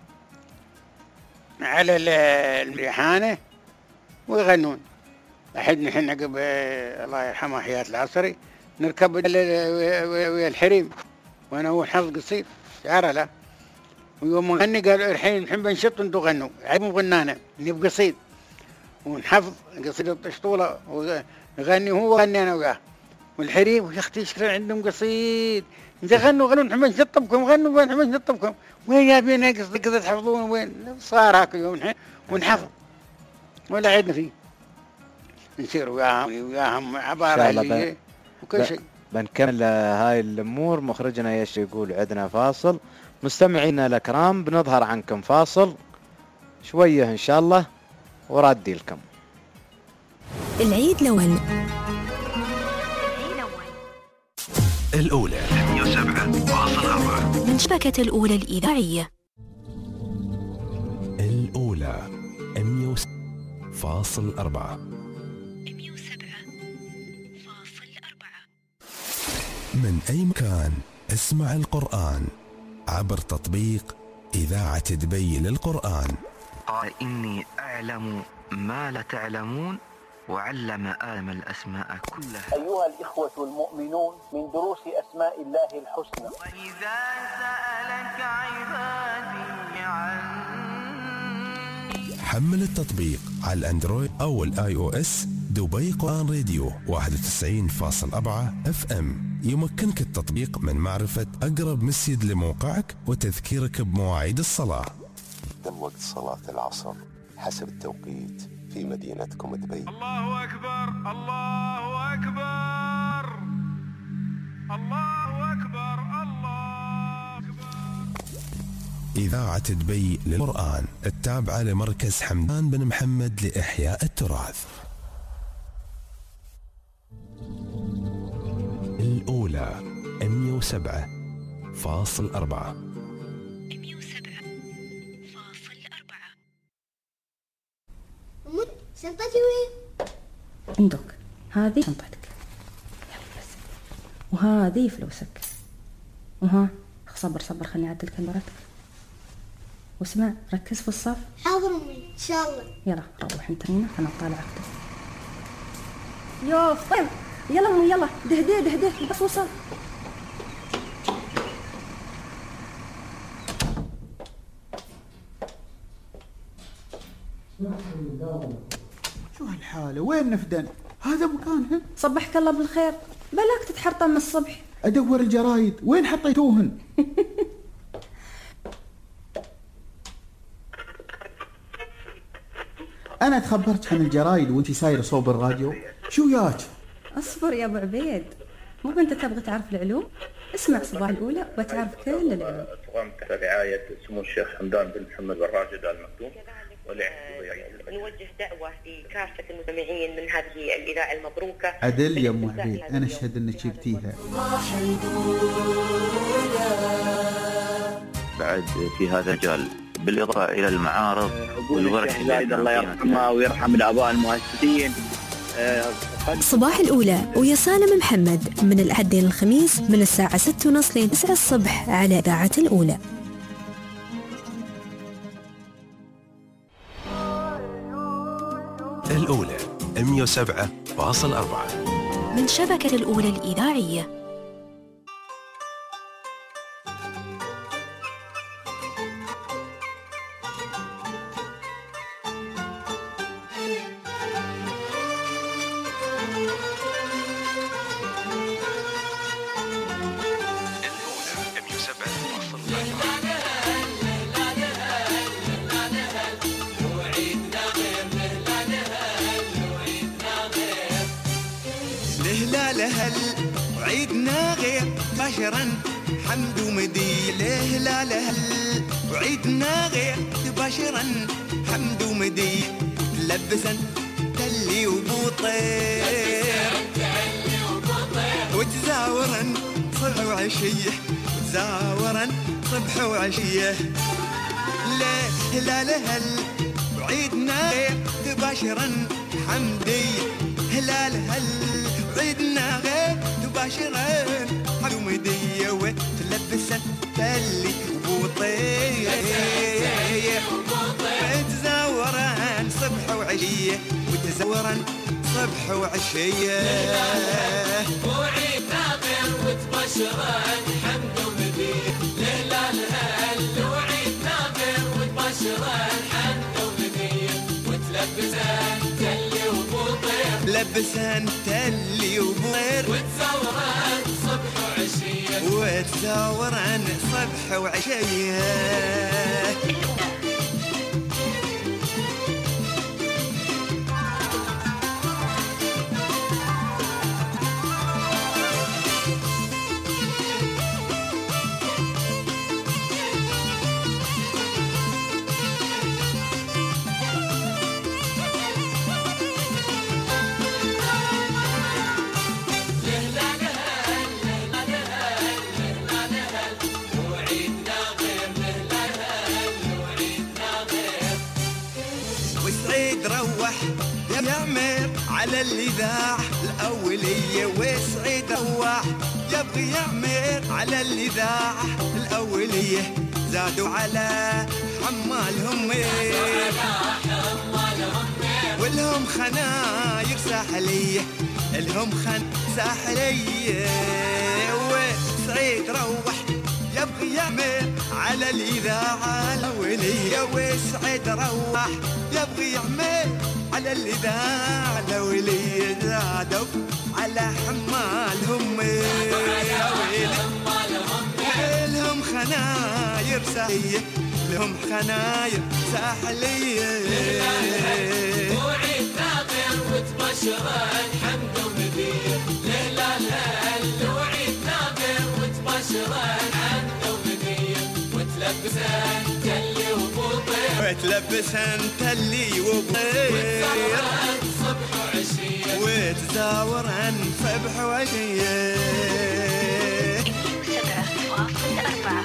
Speaker 10: على الريحانة ويغنون. الحين نحن عقب الله يرحمه حياة العصري نركب ويا الحريم، وانا هو حظ قصير شعره له، ويوم نغني قالوا الحين نحن بنشط انتوا غنوا، عيب غنانا نبقى قصيد ونحفظ قصيد الطشطوله وغني هو غني انا وياه. والحريم يا اختي شكرا عندهم قصيد، انت غنوا نحن بنشط بكم، غنوا نحن بنشط بكم، وين جايبين قصيدة تحفظون وين؟ صار هاك يوم ونحفظ ولا عدنا فيه، نسير وياهم عبارة وكل شيء.
Speaker 2: بنكمل هاي الأمور. مخرجنا ايش يقول؟ عندنا فاصل. مستمعينا الأكرام بنظهر عنكم فاصل شوية إن شاء الله ورادي لكم.
Speaker 1: العيد الأول
Speaker 4: الأولى 107.4
Speaker 1: من شبكة الأولى الإذاعية.
Speaker 4: الأولى 107.4 من أي مكان اسمع القرآن عبر تطبيق إذاعة دبي للقرآن.
Speaker 18: قال إني أعلم ما لا تعلمون وعلم آدم الأسماء كلها.
Speaker 19: أيها الإخوة المؤمنون، من دروس أسماء الله الحسنى.
Speaker 16: وإذا سألك عبادي عني.
Speaker 4: حمل التطبيق على الأندرويد أو الآي أو إس. دبي قرآن راديو 91.4 FM. يمكنك التطبيق من معرفة أقرب مسجد لموقعك وتذكيرك بمواعيد الصلاة.
Speaker 20: وقت صلاة العصر حسب التوقيت في مدينتكم دبي.
Speaker 12: الله أكبر الله أكبر الله أكبر الله أكبر.
Speaker 4: إذاعة دبي للقرآن التابعة لمركز حمدان بن محمد لإحياء التراث. الأولى 107.4
Speaker 21: شنطتي وين؟ عندك، هذه شنطتك، يلا بس، وهذه فلوسك، وها صبر خلني أعدل كاميرتك، واسمع ركز في الصف. حاضر أمي إن شاء الله. يلا روح انت هنا أنا أطالع أختك. يوف طيب يلا أمي يلا دهديه بس وصل.
Speaker 22: شو هالحالة؟ وين نفدن؟ هذا مكانهن؟
Speaker 21: صبحك الله بالخير، بلاك تتحرطم من الصبح.
Speaker 22: أدور الجرايد، وين حطيتوهن؟ أنا تخبرت عن الجرايد وانتي سايرة صوب الراديو. شو ياك؟
Speaker 21: أصبر يا أبو عبيد، مو أنت تبغى تعرف العلوم؟ اسمع صباح الأولى وتعرف كل العلوم.
Speaker 23: تقام تحت رعاية سمو الشيخ حمدان بن محمد بن راشد آل مكتوم.
Speaker 24: نوجه دعوة لكافة المستمعين من هذه الإذاعة المبروكة.
Speaker 22: عدل يا أم عبيد، أنا أشهد أنك جبتيها.
Speaker 18: بعد في هذا المجال بالإضافة إلى المعارض والورش.
Speaker 25: الله يرحمه ويرحم الآباء المؤسسين.
Speaker 1: صباح الأولى ويا سالم محمد من الأحد للخميس من الساعة 6:30 لين 9 الصبح على إذاعة الأولى.
Speaker 4: الأولى 107.4
Speaker 1: من شبكة الأولى الإذاعية.
Speaker 3: لهل وعيدنا غير بشرا حمد ومدي له لا لهل وعيدنا غير بشرا حمد ومدي تلبسا تلي وبوطير وتزاورا صبح وعشيه وتزاورا صبح وعشيه لا لهل وعيدنا غير بشرا حمدي هلال هل عيدنا غير تباشرا حمد ومدي وتلبسا تلي وبوطير وتزاورا صبح وعشيه وتزاورا صبح وعشيه
Speaker 16: وعيدنا غير وتباشرا حمد ومدي هلال هل وعيدنا غير وتباشرا حمد ومدي وتلبسا تلي وبوطير
Speaker 3: لبسان تلي وبوطير
Speaker 16: وتزاوران صبح وعشية
Speaker 3: وتزاوران صبح وعشية يعمر على الإذاعة الأولية وسعيد روح يبغي يعمر على الإذاعة الأولية زادوا على حمالهم ولهم خناير ساحلية لهم خن ساحلية وسعيد روح يبغي يعمر على الإذاعة الأولية وسعيد روح يبغي يعمر على الإذاعة الأولية زادوا على حمالهم يا ويلي لهم خناير ساحلية لهم خناير ساحلية
Speaker 16: وعيدنا غير وتبشران حمد ومدير لا وعيدنا غير وتبشران حمد ومدير وتلبسان تلي وبوطير
Speaker 3: وتلبسن تلي وبطير
Speaker 16: وتزاورن صبح وعشية
Speaker 3: وتزاورن صبح وعشية
Speaker 1: 7.4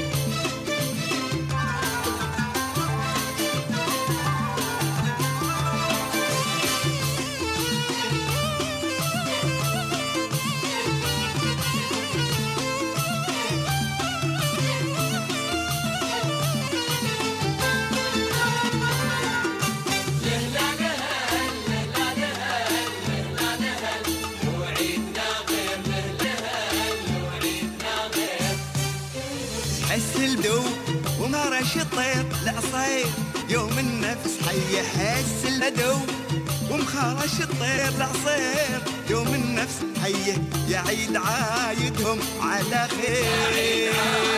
Speaker 3: ومرش الطير العصير يوم النفس حي حس البدو ومخرش الطير العصير يوم النفس حي يعيد عايدهم على خير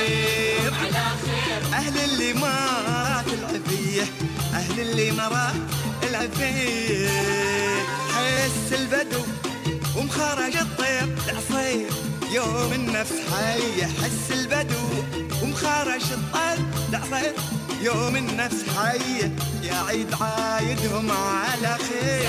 Speaker 3: أهل الإمارات العفية أهل الإمارات العفية حس البدو ومخرج الطير العصير يوم النفس حي حس البدو ومخرج الطير العصير يوم النفس حي يعيد عايدهم على خير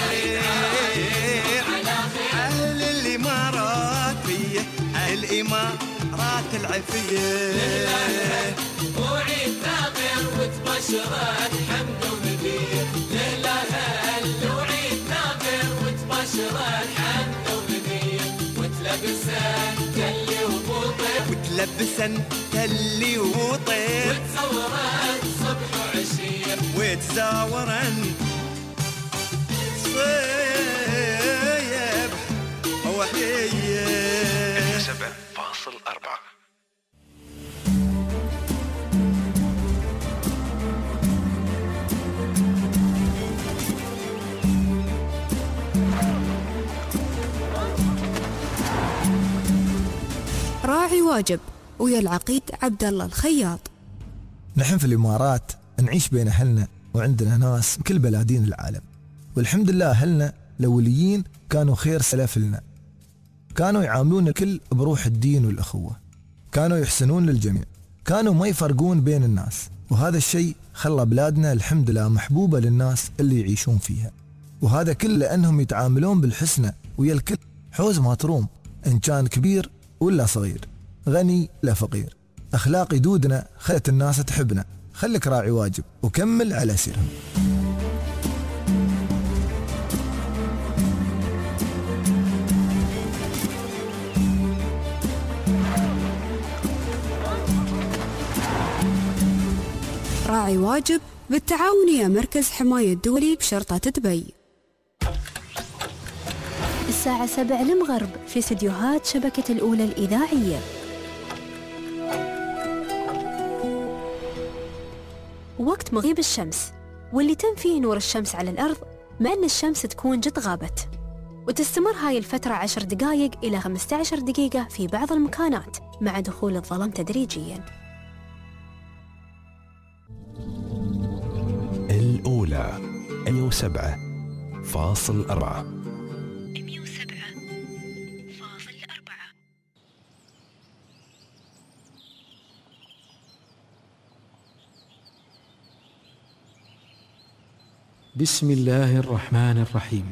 Speaker 3: أهل الإمارات فيه أهل الإمارات العفية
Speaker 16: وعيد ناظر وتبشرات حمد ومدير لا وعيد ناظر وتبشرات حمد ومدير وتلبسن تلي وبوطير
Speaker 3: وتلبسن تلي وبوطير
Speaker 16: وتزورن صبح وعشية
Speaker 3: وتزاورن صيب وحية
Speaker 4: 7.4
Speaker 1: راعي واجب ويا العقيد عبد الله الخياط.
Speaker 5: نحن في الإمارات نعيش بين أهلنا وعندنا ناس من كل بلادين العالم، والحمد لله أهلنا الأوليين كانوا خير سلف لنا. كانوا يعاملون الكل بروح الدين والأخوة، كانوا يحسنون للجميع، كانوا ما يفرقون بين الناس، وهذا الشيء خلى بلادنا الحمد لله محبوبة للناس اللي يعيشون فيها. وهذا كله لأنهم يتعاملون بالحسنى ويا الكل حوز ما تروم، إن كان كبير ولا صغير، غني لا فقير. أخلاق جدودنا خلت الناس تحبنا. خلك راعي واجب وكمل على سيرهم.
Speaker 1: راعي واجب بالتعاون يا مركز حماية الدولي بشرطة دبي. الساعة 7 المغرب في استديوهات شبكة الأولى الإذاعية. وقت مغيب الشمس واللي تم فيه نور الشمس على الأرض، مع أن الشمس تكون جد غابت، وتستمر هاي الفترة 10 دقائق إلى 15 دقيقة في بعض المكانات، مع دخول الظلام تدريجياً.
Speaker 4: الأولى 107.4.
Speaker 6: بسم الله الرحمن الرحيم.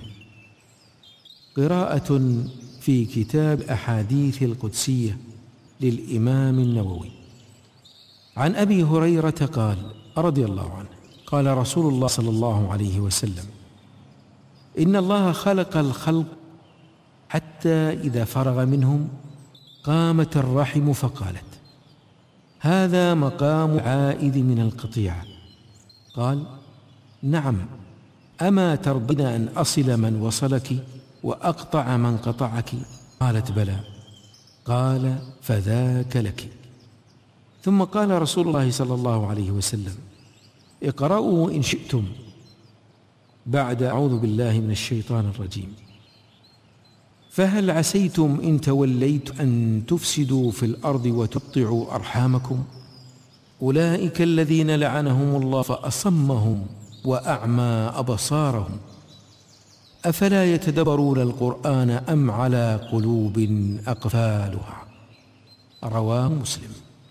Speaker 6: قراءة في كتاب أحاديث القدسية للإمام النووي. عن أبي هريرة قال رضي الله عنه قال رسول الله صلى الله عليه وسلم: إن الله خلق الخلق حتى إذا فرغ منهم قامت الرحم فقالت: هذا مقام عائد من القطيعة. قال: نعم، أما ترضين أن أصل من وصلك وأقطع من قطعك؟ قالت: بلى. قال: فذاك لك. ثم قال رسول الله صلى الله عليه وسلم: اقرأوا إن شئتم بعد أعوذ بالله من الشيطان الرجيم: فهل عسيتم إن توليتم أن تفسدوا في الأرض وتقطعوا أرحامكم؟ أولئك الذين لعنهم الله فأصمهم وأعمى أبصارهم، أفلا يتدبرون القرآن أم على قلوب أقفالها؟ رواه مسلم.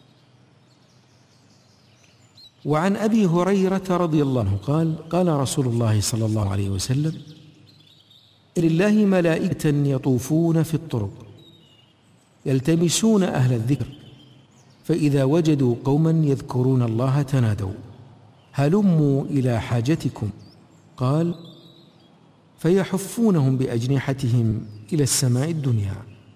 Speaker 6: وعن أبي هريرة رضي الله عنه قال قال رسول الله صلى الله عليه وسلم: لله ملائكة يطوفون في الطرق يلتمسون أهل الذكر، فإذا وجدوا قوما يذكرون الله تنادوا: هلموا إلى حاجتكم. قال: فيحفونهم بأجنحتهم إلى السماء الدنيا.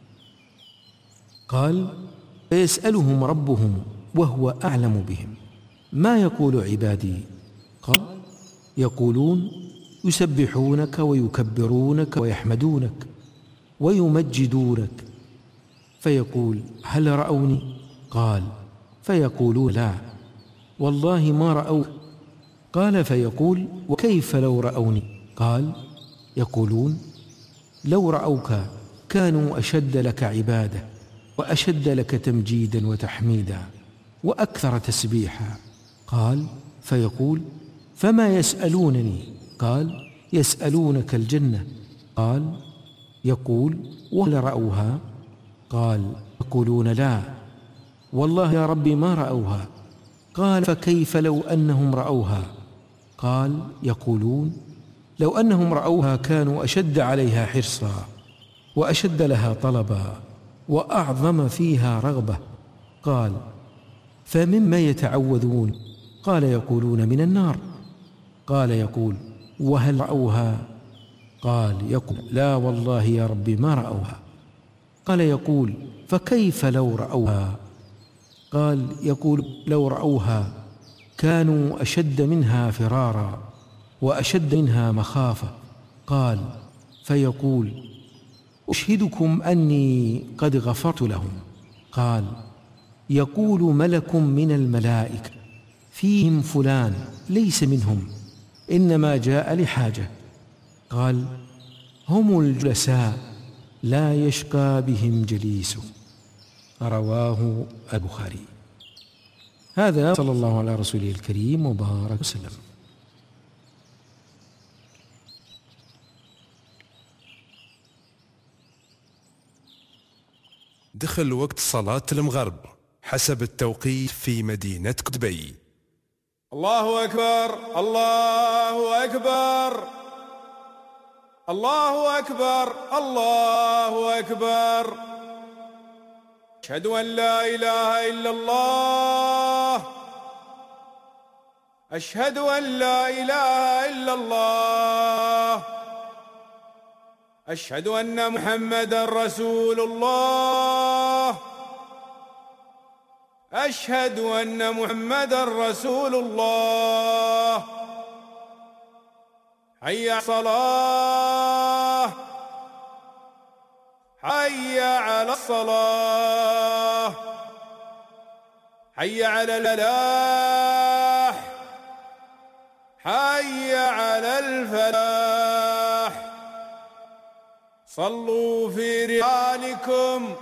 Speaker 6: قال: فيسألهم ربهم وهو أعلم بهم: ما يقول عبادي؟ قال: يقولون يسبحونك ويكبرونك ويحمدونك ويمجدونك. فيقول: هل رأوني؟ قال: فيقولون: لا والله ما رأوك. قال: فيقول: وكيف لو رأوني؟ قال: يقولون لو رأوك كانوا أشد لك عبادة وأشد لك تمجيدا وتحميدا وأكثر تسبيحا. قال: فيقول: فما يسألونني؟ قال: يسألونك الجنة. قال: يقول: وهل رأوها؟ قال: يقولون: لا والله يا ربي ما رأوها. قال: فكيف لو أنهم رأوها؟ قال: يقولون لو أنهم رأوها كانوا أشد عليها حرصا وأشد لها طلبا وأعظم فيها رغبة. قال: فمما يتعوذون؟ قال: يقولون من النار. قال: يقول: وهل رأوها؟ قال: يقول: لا والله يا ربي ما رأوها. قال: يقول: فكيف لو رأوها؟ قال: يقول: لو رأوها كانوا أشد منها فرارا وأشد منها مخافة. قال: فيقول: أشهدكم أني قد غفرت لهم. قال: يقول ملك من الملائكة: فيهم فلان ليس منهم إنما جاء لحاجة. قال: هم الجلساء لا يشقى بهم جليس. رواه البخاري. هذا صلى الله على رسوله الكريم وبارك وسلم.
Speaker 4: دخل وقت صلاة المغرب حسب التوقيت في مدينة دبي.
Speaker 12: الله أكبر الله أكبر الله أكبر الله أكبر. أشهد أن لا إله إلا الله أشهد أن لا إله إلا الله أشهد أن محمدا رسول الله أشهد أن محمدا رسول الله. حي على الصلاة حي على الصلاة حي على الفلاح حي على الفلاح. صلوا في رحالكم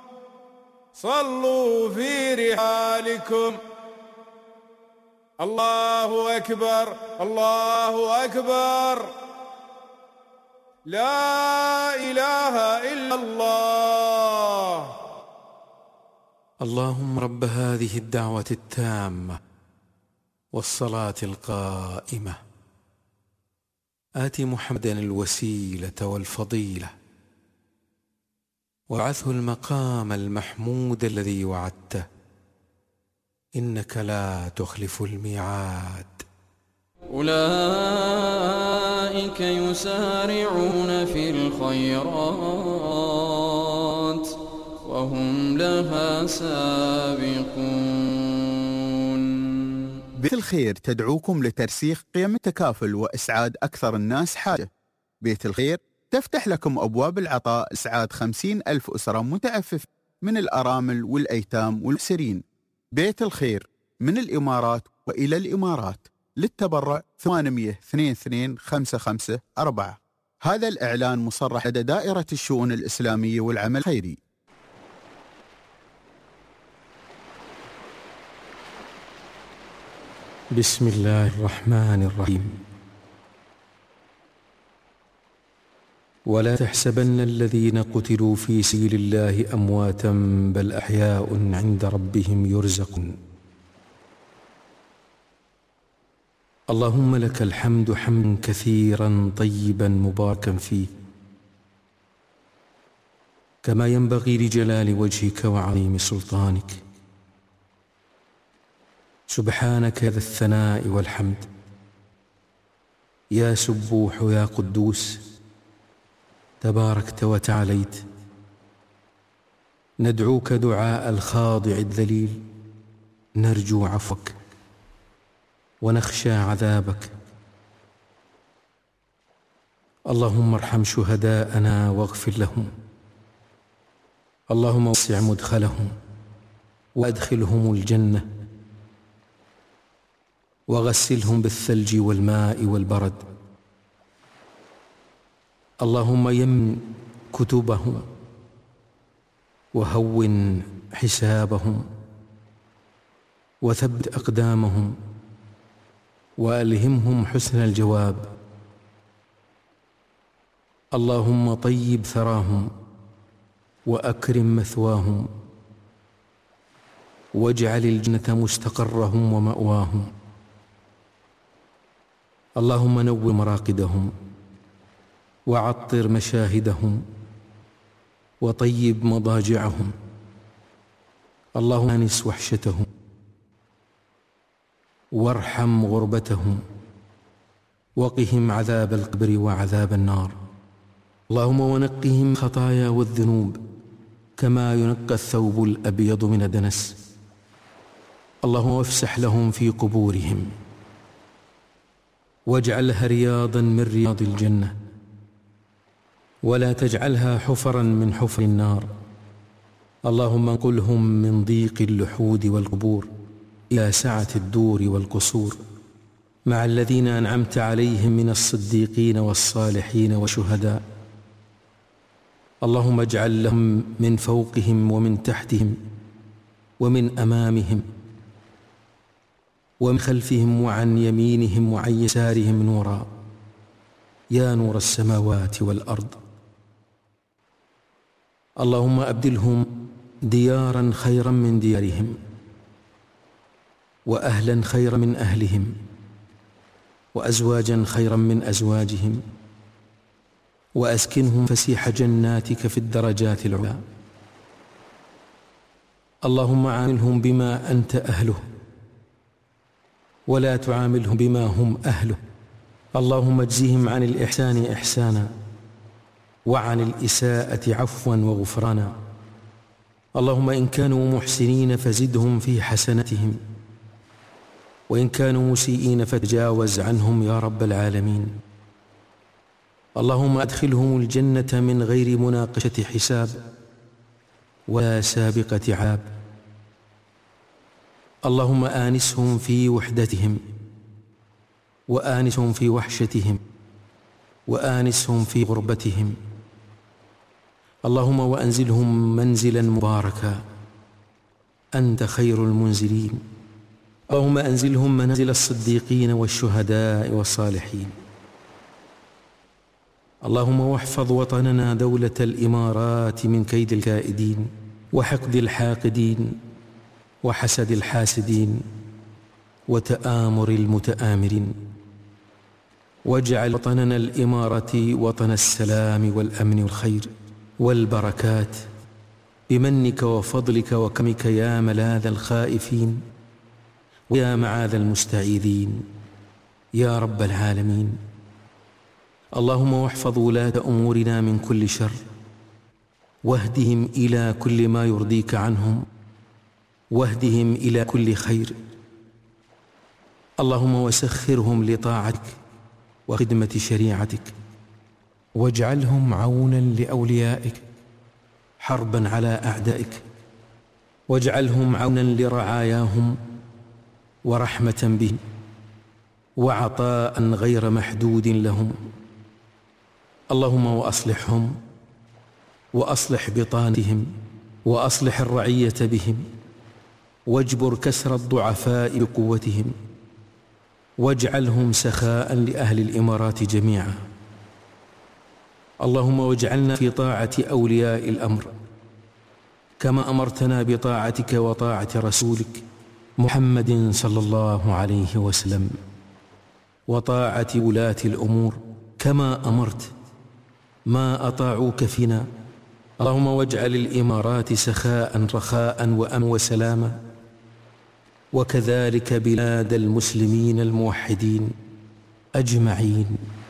Speaker 12: صلوا في رحالكم. الله أكبر الله أكبر لا إله إلا الله.
Speaker 6: اللهم رب هذه الدعوة التامة والصلاة القائمة آت محمدا الوسيلة والفضيلة وابعثه المقام المحمود الذي وعدته إنك لا تخلف الميعاد.
Speaker 8: أولئك يسارعون في الخيرات وهم لها سابقون.
Speaker 9: بيت الخير تدعوكم لترسيخ قيم التكافل وإسعاد أكثر الناس حاجة. بيت الخير تفتح لكم أبواب العطاء إسعاد 50,000 أسرة متعففة من الأرامل والأيتام والأسرين. بيت الخير من الإمارات وإلى الإمارات. للتبرع 800-22-55-4. هذا الإعلان مصرح لدى دائرة الشؤون الإسلامية والعمل الخيري.
Speaker 6: بسم الله الرحمن الرحيم. ولا تحسبن الذين قتلوا في سبيل الله أمواتا بل أحياء عند ربهم يرزقون. اللهم لك الحمد حمدا كثيرا طيبا مباركا فيه كما ينبغي لجلال وجهك وعظيم سلطانك. سبحانك ذا الثناء والحمد يا سبوح يا قدوس تباركت وتعاليت. ندعوك دعاء الخاضع الذليل نرجو عفوك ونخشى عذابك. اللهم ارحم شهداءنا واغفر لهم. اللهم وسع مدخلهم وادخلهم الجنة وغسلهم بالثلج والماء والبرد. اللهم يمن كتبهم وهون حسابهم وثبت أقدامهم وألهمهم حسن الجواب. اللهم طيب ثراهم وأكرم مثواهم واجعل الجنة مستقرهم ومأواهم. اللهم نور مراقدهم وعطر مشاهدهم وطيب مضاجعهم. اللهم انس وحشتهم وارحم غربتهم وقهم عذاب القبر وعذاب النار. اللهم ونقهم خطايا والذنوب كما ينقى الثوب الأبيض من الدنس. اللهم وافسح لهم في قبورهم واجعلها رياضا من رياض الجنة ولا تجعلها حفرا من حفر النار. اللهم انقلهم من ضيق اللحود والقبور إلى سعة الدور والقصور مع الذين أنعمت عليهم من الصديقين والصالحين والشهداء. اللهم اجعل لهم من فوقهم ومن تحتهم ومن أمامهم ومن خلفهم وعن يمينهم وعن يسارهم نورا يا نور السماوات والأرض. اللهم أبدلهم ديارا خيرا من ديارهم، وأهلا خيرا من أهلهم، وأزواجا خيرا من أزواجهم، وأسكنهم فسيح جناتك في الدرجات العلى. اللهم عاملهم بما أنت أهله، ولا تعاملهم بما هم أهله. اللهم اجزهم عن الإحسان إحسانا، وعن الإساءة عفوا وغفرانا. اللهم إن كانوا محسنين فزدهم في حسنتهم، وإن كانوا مسيئين فتجاوز عنهم يا رب العالمين. اللهم أدخلهم الجنة من غير مناقشة حساب ولا سابقة عاب. اللهم آنسهم في وحدتهم، وآنسهم في وحشتهم، وآنسهم في غربتهم. اللهم وأنزلهم منزلا مباركا، أنت خير المنزلين. اللهم أنزلهم منازل الصديقين والشهداء والصالحين. اللهم واحفظ وطننا دولة الإمارات من كيد الكائدين، وحقد الحاقدين، وحسد الحاسدين، وتآمر المتآمرين. واجعل وطننا الإمارة وطن السلام والأمن والخير والبركات، بمنك وفضلك وكرمك يا ملاذ الخائفين ويا معاذ المستعيذين يا رب العالمين. اللهم واحفظ ولاة أمورنا من كل شر، واهدهم إلى كل ما يرضيك عنهم، واهدهم إلى كل خير. اللهم وسخرهم لطاعتك وخدمة شريعتك، واجعلهم عونا لأوليائك حربا على أعدائك، واجعلهم عونا لرعاياهم ورحمة بهم وعطاء غير محدود لهم. اللهم وأصلحهم، وأصلح بطانتهم، وأصلح الرعية بهم، واجبر كسر الضعفاء بقوتهم، واجعلهم سخاء لأهل الإمارات جميعا. اللهم واجعلنا في طاعة أولياء الأمر، كما أمرتنا بطاعتك وطاعة رسولك محمد صلى الله عليه وسلم، وطاعة ولاة الأمور كما أمرت ما أطاعوك فينا. اللهم واجعل الإمارات سخاء رخاء وأمن وسلامة، وكذلك بلاد المسلمين الموحدين أجمعين.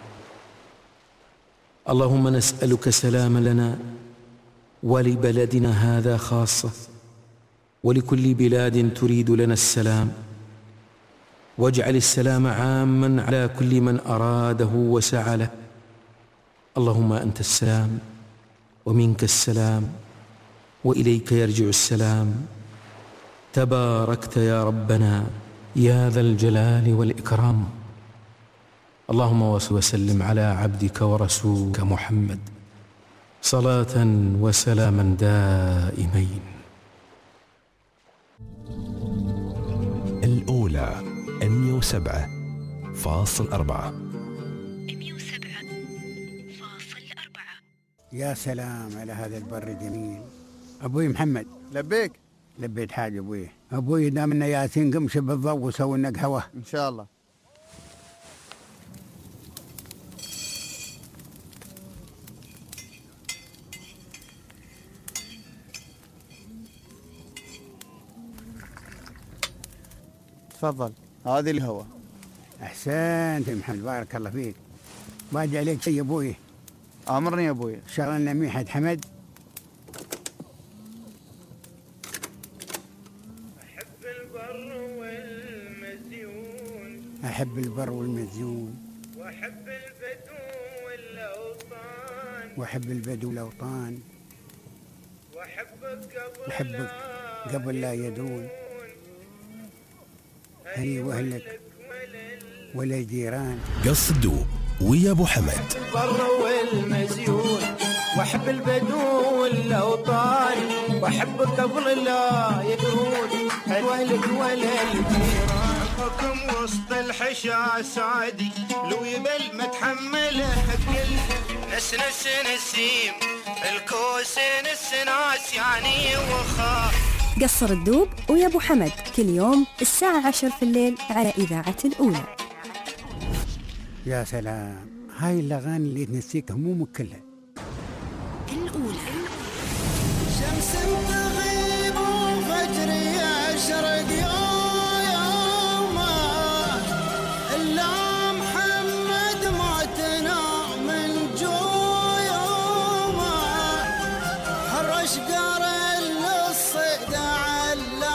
Speaker 6: اللهم نسألك سلام لنا ولبلدنا هذا خاصة، ولكل بلاد تريد لنا السلام. واجعل السلام عاما على كل من أراده وسعى له. اللهم أنت السلام ومنك السلام وإليك يرجع السلام. تباركت يا ربنا يا ذا الجلال والإكرام. اللهم وصل وسلم على عبدك ورسولك محمد صلاة وسلاما دائمين.
Speaker 4: الأولى 107.4.
Speaker 10: يا سلام على هذا البر الجميل. أبوي محمد.
Speaker 11: لبيك.
Speaker 10: لبيت حاجة أبوي. أبوي دام إن ياسين قمش بالضوء وسوي لنا قهوة.
Speaker 11: إن شاء الله. تفضل، هذه القهوة.
Speaker 10: أحسنت يا محمد، بارك الله فيك. باجي عليك شيء يا أبوي.
Speaker 11: أمرني يا أبوي.
Speaker 10: شغلنا ميحة حمد. أحب البر والمزيون، وأحب البدو والأوطان، وأحبك قبل لا يدون. هني وأهلك ولا جيران.
Speaker 4: قصدوا ويا أبو حمد.
Speaker 16: البر والمزيون، وأحب البدو والأوطان، وأحبك قبل لا يدرون. ولد ولا الجيران.
Speaker 3: حكم وسط الحشا سعدي، لو يبل ما تحمله كل نسنس نسيم الكوس نسناس يعني وخا.
Speaker 7: قصر الدوب ويا أبو حمد كل يوم الساعة 10 في الليل على إذاعة الأولى.
Speaker 13: يا سلام، هاي الأغاني اللي تنسيك همومك كلها.
Speaker 7: الأولى.
Speaker 16: شمس تغيب وفجر يشرق يوما إلا محمد موتنا من جويوما حرش قار للصيد على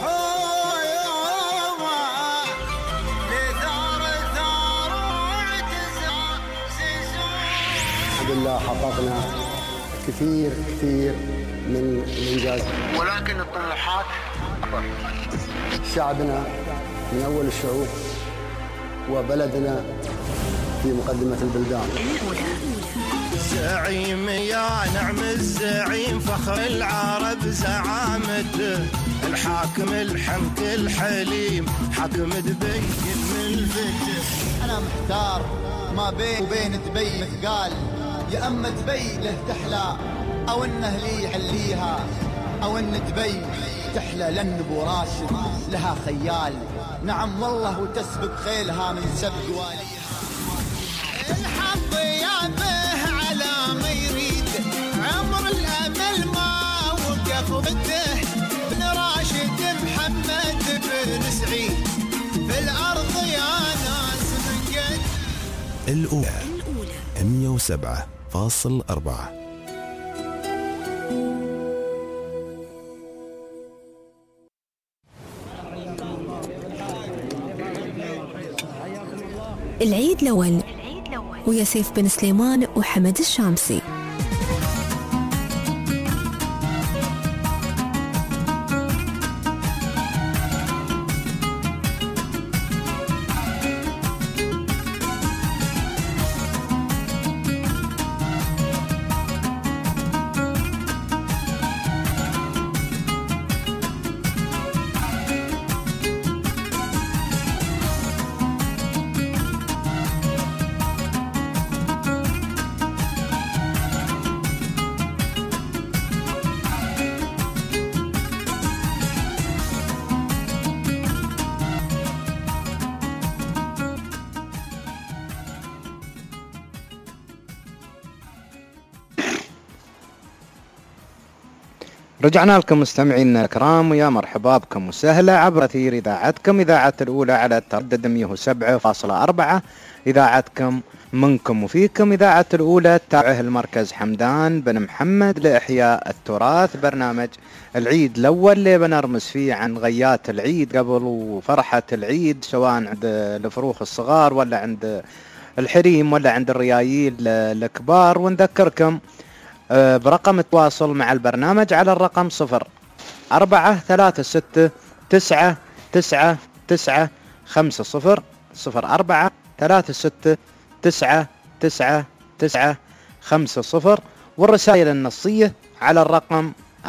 Speaker 16: حويوما لثار ثار واعتزاز
Speaker 14: الحمد لله حققنا كثير من الإنجاز،
Speaker 15: ولكن الطموحات
Speaker 14: شعبنا من أول الشعوب وبلدنا في مقدمة البلدان.
Speaker 3: زعيم يا نعم الزعيم فخر العرب زعامته الحاكم الحمك الحليم حاكم دبي من الفتح.
Speaker 17: أنا محتار ما بين وبين دبي مثقال، يا أما دبي له تحلى أو إنه لي يحليها، أو إن دبي تحلى لأن أبو راشد لها خيال. نعم والله وتسبق خيلها من سبق واليها. الحظ يابه على ما يريد عمر الأمل ما وقف بده. بن راشد محمد بن سعيد في الأرض يا ناس من قد.
Speaker 4: الأولى 107.4.
Speaker 1: العيد الأول ويا سيف بن سليمان وحمد الشامسي.
Speaker 2: رجعنا لكم مستمعينا الكرام ويا مرحبا بكم وسهلا عبر أثير إذاعتكم إذاعة الأولى على التردد 107.4. إذاعتكم منكم وفيكم إذاعة الأولى تابعه المركز حمدان بن محمد لإحياء التراث. برنامج العيد الأول اللي بنرمز فيه عن غيات العيد قبل وفرحة العيد سواء عند الفروخ الصغار ولا عند الحريم ولا عند الريايل الكبار. ونذكركم برقم التواصل مع البرنامج على الرقم 0436999950 0436999950 والرسائل النصية على الرقم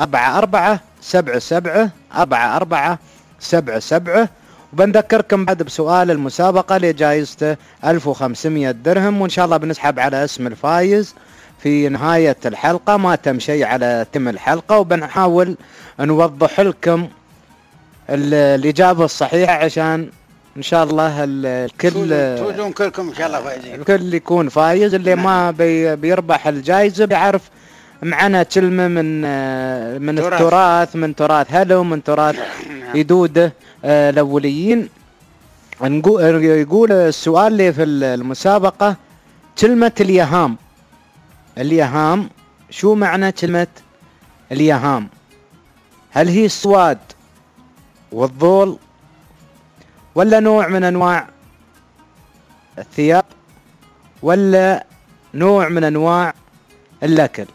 Speaker 2: 4477 وبنذكركم بعد بسؤال المسابقة لجائزته 1500 درهم وإن شاء الله بنسحب على اسم الفايز في نهاية الحلقة. ما تم شيء على تم الحلقة وبنحاول نوضح لكم الإجابة الصحيحة عشان إن شاء الله الكل
Speaker 10: تفوزون كلكم إن شاء الله فايزين.
Speaker 2: الكل يكون فايز. اللي ما بيربح الجائزة بيعرف معنا كلمة من التراث، من تراث هلو، من تراث يدوده الأوليين. يقول السؤال اللي في المسابقة كلمة اليهام. اليهام شو معنى كلمة اليهام؟ هل هي السواد والظول ولا نوع من أنواع الثياب ولا نوع من أنواع الأكل؟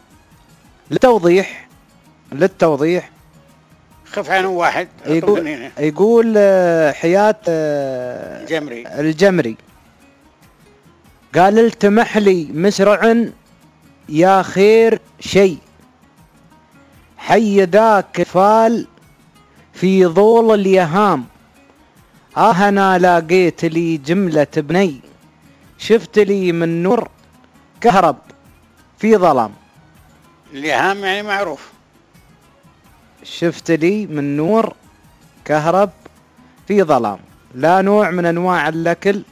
Speaker 2: للتوضيح
Speaker 10: خف عنه واحد
Speaker 2: يقول حياة الجمري قال التمح لي مسرع يا خير شيء حي ذاك فال في ظول اليهام أنا لاقيت لي جملة بني شفت لي من نور كهرب في ظلام.
Speaker 10: الإيهام يعني معروف.
Speaker 2: شفت لي من نور كهرب في ظلام، لا نوع من أنواع الأكل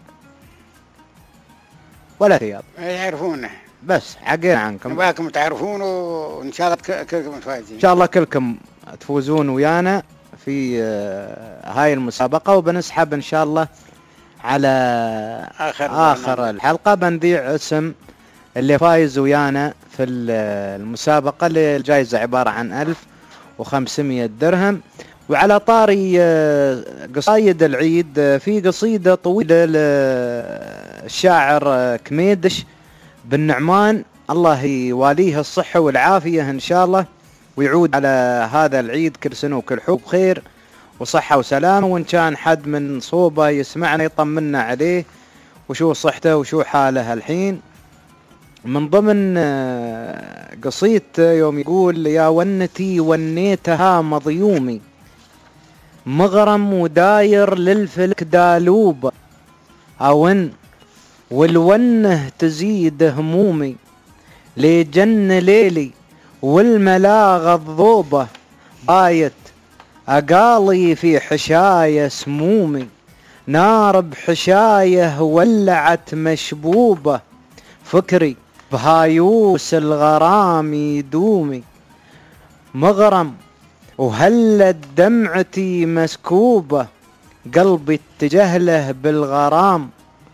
Speaker 2: ولا ثياب.
Speaker 10: يعرفونه
Speaker 2: بس حقين عنكم.
Speaker 10: نباكم تعرفون وإن شاء الله كلكم فايزين.
Speaker 2: إن شاء الله كلكم تفوزون ويانا في هاي المسابقة، وبنسحب إن شاء الله على آخر الحلقة بنذيع اسم اللي فايز ويانا في المسابقة. الجائزة عبارة عن 1500 درهم. وعلى طاري قصايد العيد، في قصيدة طويلة للشاعر كميدش بن نعمان، الله يواليه الصحة والعافية إن شاء الله، ويعود على هذا العيد كل سنة وكل حب خير وصحة وسلامة. وإن كان حد من صوبة يسمعنا يطمنا عليه وشو صحته وشو حاله الحين. من ضمن قصيدته يوم يقول: يا ونتي ونيتها مضيومي، مغرم وداير للفلك دالوبة، أون والونه تزيد همومي، لجن ليلي والملاغة الضوبة، بايت أقالي في حشاية سمومي، نار بحشاية ولعت مشبوبة، فكري بهايوس الغرام يدومي، مغرم وهلت دمعتي مسكوبة، قلبي اتجه له بالغرام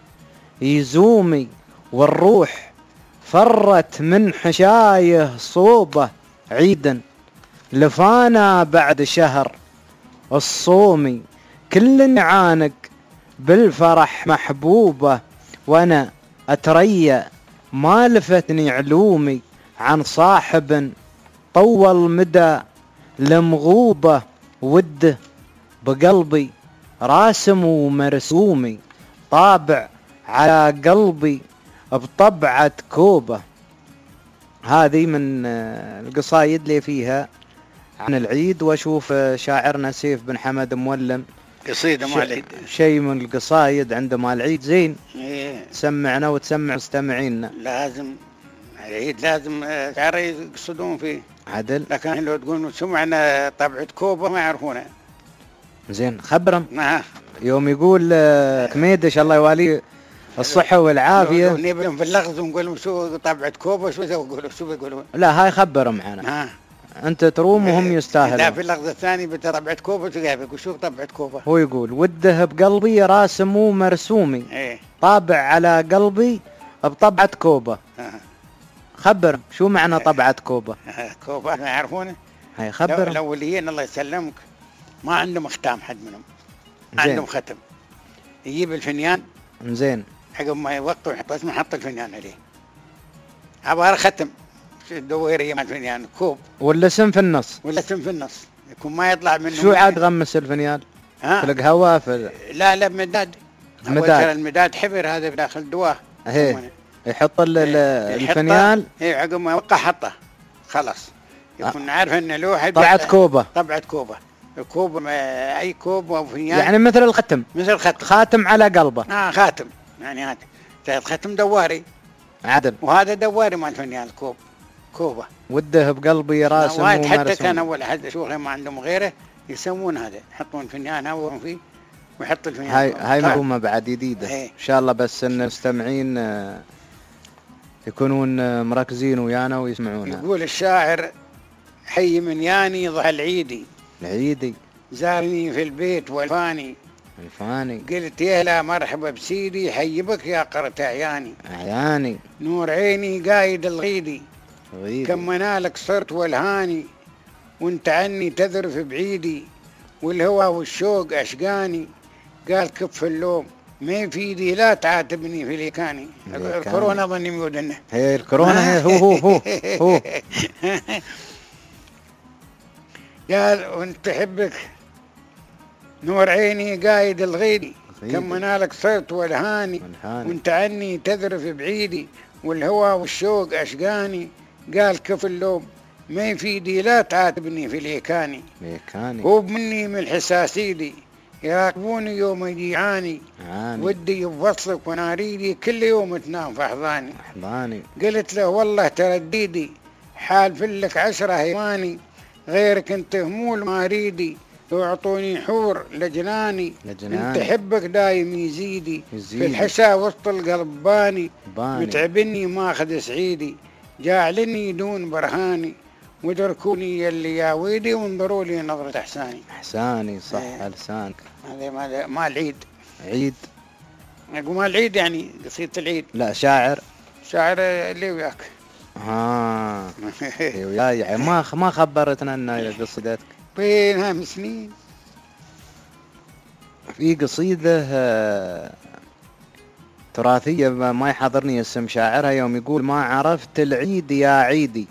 Speaker 2: يزومي، والروح فرت من حشايه صوبة، عيدا لفانا بعد شهر الصومي، كل عانق بالفرح محبوبة، وانا اتريا ما لفتني علومي، عن صاحب طول مدى لمغوبة، وده بقلبي راسم ومرسومي، طابع على قلبي بطبعة كوبة. هذه من القصايد اللي فيها عن العيد. واشوف شاعرنا سيف بن حمد مولم
Speaker 10: قصيدة مال العيد،
Speaker 2: شيء من القصايد عنده مال العيد زين.
Speaker 10: إيه.
Speaker 2: سمعنا وتسمع مستمعينا.
Speaker 10: لازم العيد لازم شعر يقصدون فيه
Speaker 2: عدل.
Speaker 10: لكن لو تقول سمعنا طبعة كوبة ما يعرفونها.
Speaker 2: زين خبرهم. يوم يقول كميدش الله يواليه الصحة والعافية،
Speaker 10: نبي في اللغز ونقول لهم شو طبعة كوبة شو يقولوا شو بيقولوا.
Speaker 2: لا هاي خبرهم معنا. أنت تروم وهم يستاهلون.
Speaker 10: لا في اللغز الثاني بطبعة كوبة يقول شو طبعة كوبة.
Speaker 2: هو يقول: وده بقلبي راسم ومرسومي،
Speaker 10: إيه.
Speaker 2: طابع على قلبي بطبعة كوبة. خبر شو معنى طبعة كوبة.
Speaker 10: كوبة ما يعرفونه.
Speaker 2: هاي خبر.
Speaker 10: الأوليين الله يسلمك ما عندهم ختام حد منهم، عندهم ختم، يجيب الفنيان
Speaker 2: زين
Speaker 10: عقب ما يوقف ويحط اسمه حط الفنيان عليه، عبارة ختم الدويرية مع الفنيان كوب،
Speaker 2: ولا سم في النص،
Speaker 10: ولا سم في النص يكون ما يطلع منه.
Speaker 2: شو عاد غمس الفنيان في القهوة في
Speaker 10: لا مداد. المداد حبر هذا في داخل الدواء.
Speaker 2: يحط الفنيان.
Speaker 10: ايه عقب ما يوقع حطه خلاص يكون عارف ان له
Speaker 2: طبعة كوبة.
Speaker 10: طبعة كوبة. الكوب اي كوب او فنيان
Speaker 2: يعني مثل الختم.
Speaker 10: مثل الختم.
Speaker 2: خاتم على قلبه.
Speaker 10: خاتم يعني هذا ختم دواري.
Speaker 2: عدل.
Speaker 10: وهذا دواري مال الفنيان الكوب كوبة.
Speaker 2: وده بقلبي راسم
Speaker 10: ومرسوم. حتى كان اول حد شو ما عندهم غيره يسوون هذا، يحطون فنيان هو فيه ويحط الفنيان.
Speaker 2: هاي معلومة بعد جديدة. ان شاء الله بس ان المستمعين يكونون مركزين ويانا ويسمعونا.
Speaker 10: يقول الشاعر: حي من ياني ضحى العيدي زارني في البيت والفاني، قلت يا لا مرحبا بسيدي، حي بك يا قرة عياني، نور عيني قايد الغيدي، كم منالك صرت والهاني، وانت عني تذرف بعيدي، والهوى والشوق أشقاني، قال كف اللوم ما يفيدي لا تعاتبني في ليكاني. الكورونا ظني ميودنا.
Speaker 2: هي الكورونا هو
Speaker 10: قال وانت حبك نور عيني قايد الغيدي، كم منالك صرت والهاني، وانت عني تذرف بعيدي، والهوى والشوق أشقاني، قال كف اللوم ما يفيدي لا تعاتبني في ليكاني، هو مني من الحساسيدي، يراقبوني يوم يجيعاني ودي يفصلك وانا اريدي كل يوم تنام في احضاني. قلت له والله ترديدي حال فلك 10 هيواني غيرك انت همول ما اريدي يعطوني حور لجناني انت حبك دايم يزيدي في الحشا وسط القلب باني متعبني ما اخذ سعيدي جاعلني دون برهاني ودركوني يلي يا ويدي وانظروا لي نظرة احساني.
Speaker 2: صح لسانك.
Speaker 10: هذا ما العيد
Speaker 2: عيد
Speaker 10: اقول ما العيد يعني قصيدة العيد.
Speaker 2: لا شاعر
Speaker 10: اللي وياك.
Speaker 2: وياي ما خبرتنا ان قصيدتك
Speaker 10: بينها من سنين.
Speaker 2: في قصيدة تراثية ما يحضرني اسم شاعرها يوم يقول ما عرفت العيد يا عيدي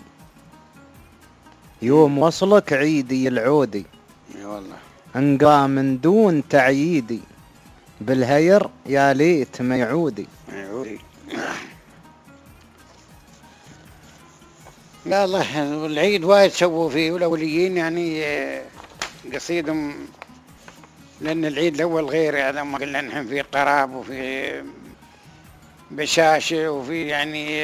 Speaker 2: يوم وصلك عيدي العودي
Speaker 10: والله
Speaker 2: انقى من دون تعييدي بالهير يا ليت ما يعودي.
Speaker 10: لا الله العيد وايد سووا فيه والأوليين يعني قصيدهم لأن العيد الأول غير يعني ما قلنا نحن في قراب وفي بشاشة وفي يعني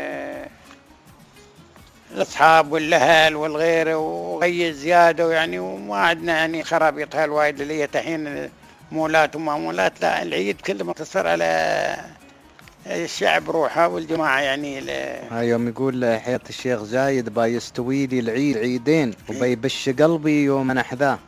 Speaker 10: الأصحاب والأهل والغير وغي زيادة ويعني وما عندنا يعني خرابيط هالوايد اللي هي تحين مولات وما مولات. لا العيد كله مقتصر على الشعب روحه والجماعة يعني.
Speaker 2: يوم يقول حياة الشيخ زايد بايستوي لي العيد عيدين وبيبش قلبي يوم نحذاه.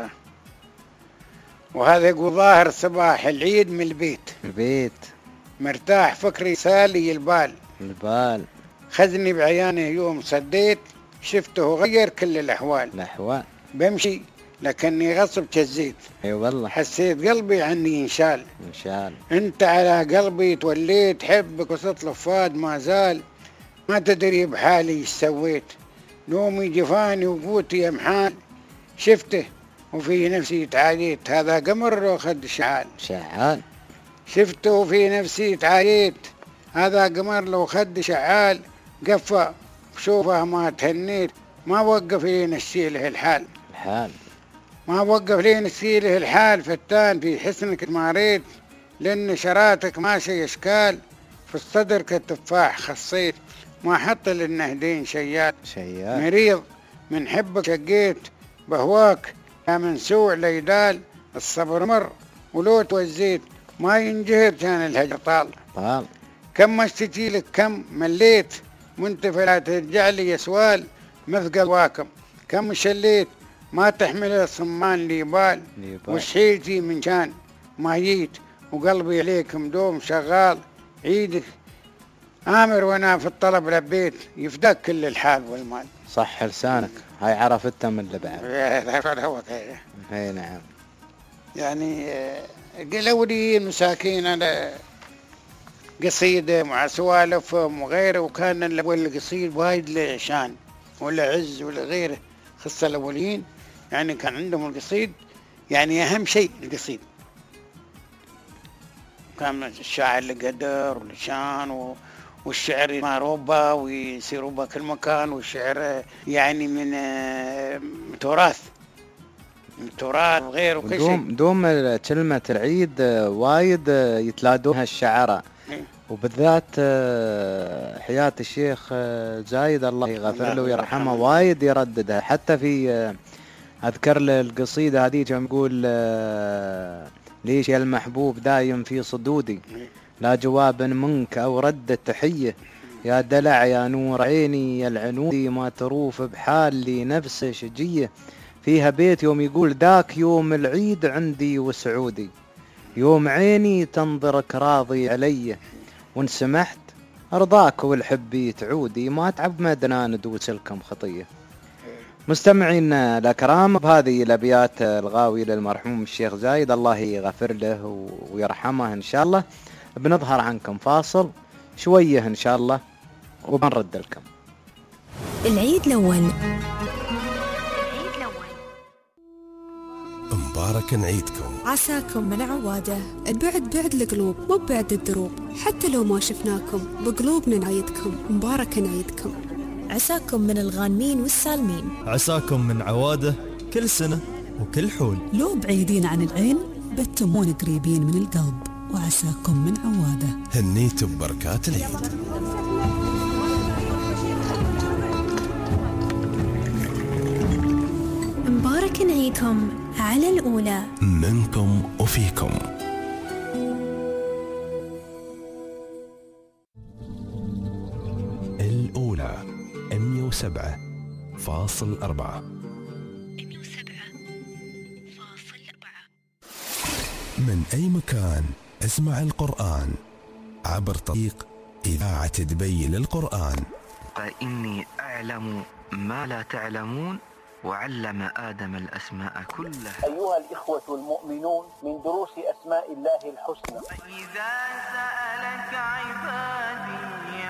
Speaker 10: وهذا يقول ظاهر صباح العيد من البيت مرتاح فكري سالي البال خذني بعيانه يوم صديت شفته غير كل الأحوال بمشي لكني غصب كزيت
Speaker 2: والله
Speaker 10: حسيت قلبي عني ينشال انت على قلبي توليت حبك وسط لفاد ما زال ما تدري بحالي ايش سويت نومي جفاني وقوتي يا محال شفته وفي نفسي تعاليت هذا قمر وخد شعال شفته وفي نفسي تعاليت هذا قمر لو خد شعال قفا شوفه ما تهنيت ما وقف لي نسيله الحال ما وقف لي نسيله الحال فتان في حسنك ماريت لأن شراتك ماشي إشكال في الصدر كالتفاح خصيت ما حط للنهدين شيال مريض من حبك شقيت بهواك يا منسوع ليدال الصبر مر ولو توزيت ما ينجهر كان الهجر طال كم اشتكي لك كم مليت وانت فلا ترجع لي سوال مثقل واكم كم شليت ما تحمل الصمان لي بال وشحيلتي من كان ما جيت وقلبي عليك مدوم شغال عيدك آمر وانا في الطلب لبيت يفدك كل الحال والمال.
Speaker 2: صح لسانك. هاي عرفتها من اللي بعد.
Speaker 10: هاي نعم يعني قلولي مساكين على قصيدة مع سوالفهم وغيره وكان الأول قصيد وايد لشان ولا عز ولا غيره خصة الأولين يعني كان عندهم القصيد يعني أهم شيء القصيد كان الشاعر لقدر ولشان والشعر ما روبا ويصير روبا كل مكان والشعر يعني من تراث وغيره وكل شيء.
Speaker 2: دوم كلمة العيد وايد يتلادوها الشعراء وبالذات حياة الشيخ زايد الله يغفر له ويرحمه وايد يرددها حتى في أذكر القصيدة هذه كان يقول ليش يا المحبوب دايم في صدودي لا جواب منك أو رد تحية يا دلع يا نور عيني يا العنودي ما تروف بحال لي نفس شجية فيها بيت يوم يقول ذاك يوم العيد عندي وسعودي يوم عيني تنظرك راضي علي وان سمحت أرضاك والحبي تعودي ما تعب مدنا ندوس لكم خطية. مستمعين الأكرام بهذه الأبيات الغاوية للمرحوم الشيخ زايد الله يغفر له ويرحمه إن شاء الله بنظهر عنكم فاصل شوية إن شاء الله وبنرد لكم.
Speaker 7: العيد الأول.
Speaker 4: مبارك عيدكم.
Speaker 1: عساكم من عواده بعد القلوب مو بعد الدروب حتى لو ما شفناكم بقلوبنا نعيدكم مبارك عيدكم.
Speaker 7: عساكم من الغانمين والسالمين.
Speaker 19: عساكم من عواده كل سنة وكل حول.
Speaker 20: لو بعيدين عن العين بتمون قريبين من القلب، وعساكم من عواده.
Speaker 4: هنيتوا ببركات العيد.
Speaker 1: مبارك نعيكم على الأولى
Speaker 4: منكم وفيكم. الأولى 107.4 من أي مكان اسمع القرآن عبر طريق إذاعة دبي للقرآن.
Speaker 18: إني أعلم ما لا تعلمون وعلم آدم الأسماء كلها.
Speaker 21: أيها الإخوة المؤمنون، من دروس أسماء الله الحسنى.
Speaker 16: إذا سألك عبادي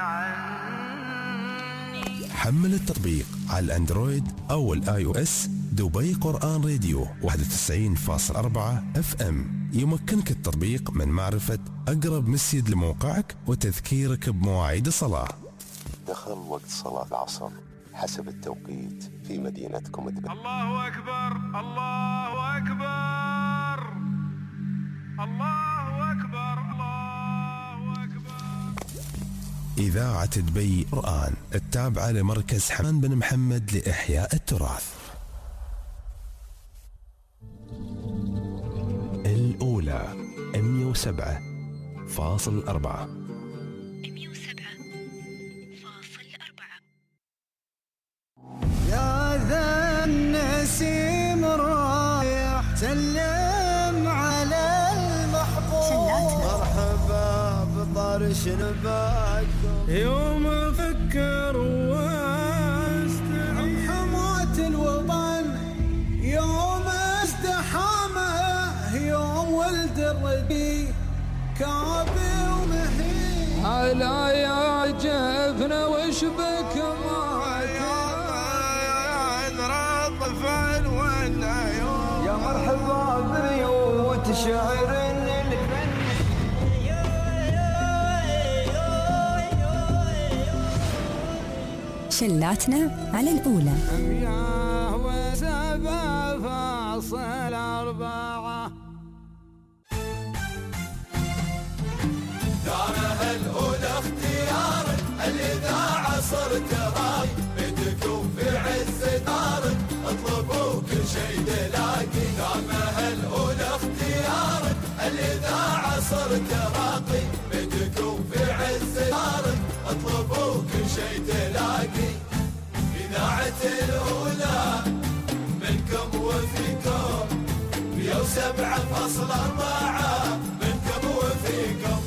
Speaker 16: عني.
Speaker 4: حمل التطبيق على الأندرويد أو الآي-أو-إس. دبي قرآن راديو 91.4 FM. يمكنك التطبيق من معرفة أقرب مسجد لموقعك وتذكيرك بمواعيد الصلاة.
Speaker 23: دخل وقت صلاة العصر حسب التوقيت في مدينتكم دبي.
Speaker 12: الله أكبر الله أكبر الله أكبر الله أكبر.
Speaker 4: إذاعة دبي قرآن التابعة لمركز حمد بن محمد لإحياء التراث. الأولى 107.4
Speaker 16: يا ذا النسيم الرايح سلم على المحبوب.
Speaker 3: مرحبا بطرش نباكم
Speaker 16: يوم افكر واستعين حماة الوطن، يوم ازدحامه، يوم ولد الربيع كعبي ومحيي.
Speaker 8: على يا جفنا وشبك
Speaker 16: يا مرحبا ببيوت شعر الفن.
Speaker 7: شلاتنا على الأولى
Speaker 16: 107.4.
Speaker 3: دارها الأولى اختيارك، الإذاعة صرت راي بدكم في عز دارك، اطلبوا كل شيء تلاقي. دارها الأولى اختيارك، الإذاعة صرت راقي بدكم في عز دارك، اطلبوا كل شيء تلاقي. إذاعة الأولى منكم وفيكم 107.4 منكم وفيكم.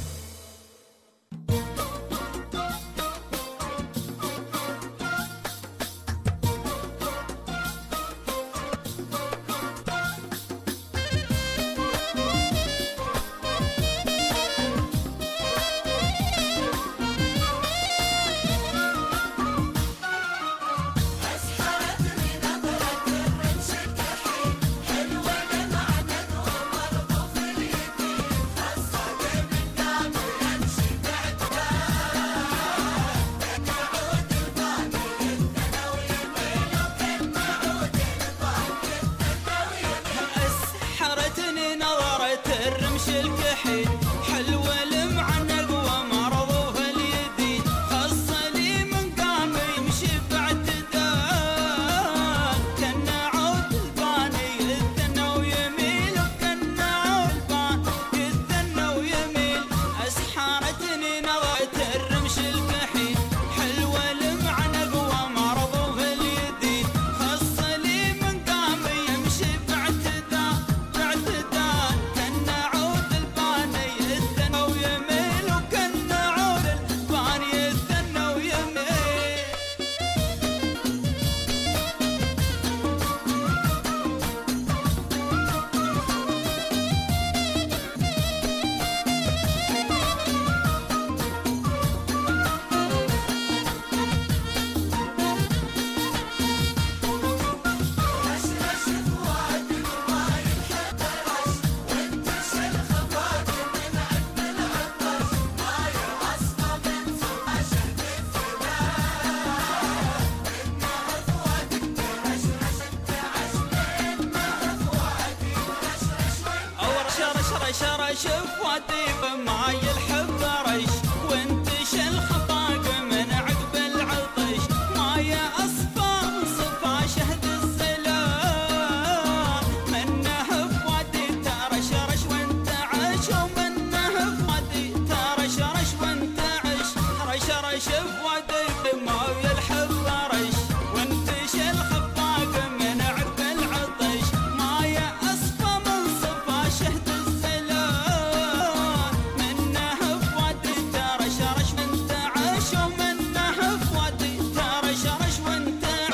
Speaker 3: رشف وديب معاي الحب رش وانتش الخطاق من عقب العطش ماي اصفى صفى شهد الزلال منه بودي ترش رش وانت عش ومنه بودي ترش رش وانت عش رش رش بودي معاي الحب رش وانتش الخطاق من عقب العطش ماي اصفى من صفى شهد الزلال منه بودي ترش رش وانت عش ومنه بودي ترش رش وانت عش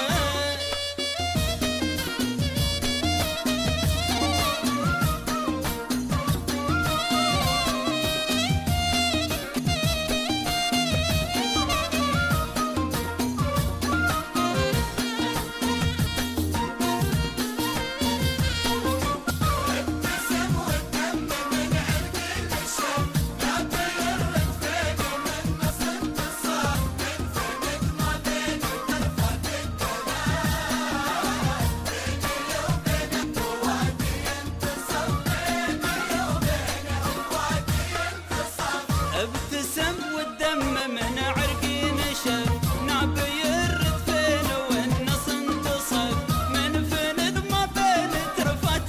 Speaker 3: ابتسم والدم من عرق الشم لا تغرق فيك ومن نص انتصار من فمك ما بين طرفات الدلال بيني وبينك وادي انتصر بيني وبينك وادي انتصر ابتسم والدم من عرقي نشف نابي الردفين والنص انتصر من فند ما بين ترفات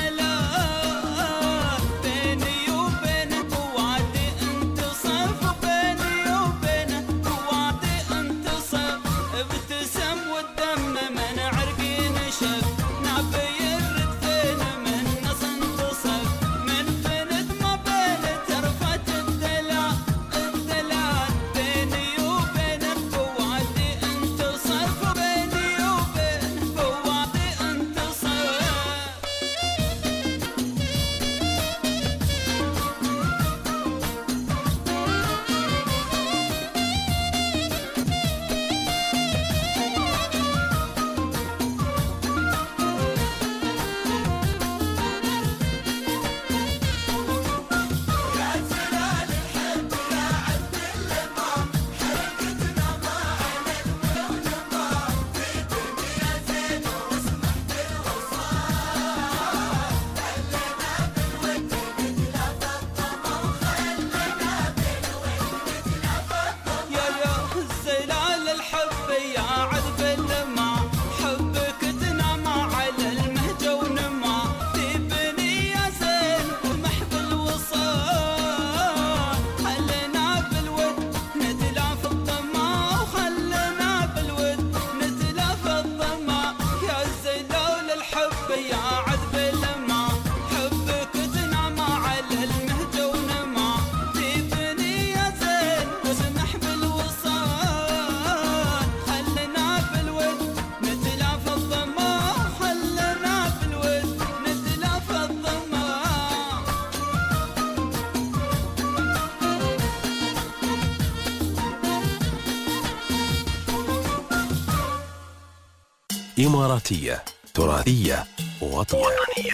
Speaker 3: الدلال بيني وبينك وادي انتصر بيني وبينك وادي انتصر ابتسم والدم من عرقي نشف نابي الردفين من نص انتصر من فند ما بين ترفات الدلال بيني وبينك وادي انتصر بيني وبينك وادي انتصر يا زلال الحب يا عبد الإمام حركتنا ما عينك مغنمة في دنيا زين واسمح بالوصال خلينا بالود نتلافى الطمع خلينا بالود نتلافى الطمع يا زلال الحب يا عذب الإمام حبك تنام على المهجة ونما تبني يا زين واسمح بالوصال خلينا بالود نتلافى الطمع وخلينا بالود نتلافى الطمع يا زلال الحب يا عذب الإمام حبك تنام على المهجة ونما تبني يا زين واسمح بالوصال خلينا بالود نتلافى الطمع خلينا بالود نتلافى الطمع
Speaker 4: إماراتية تراثية وطنية.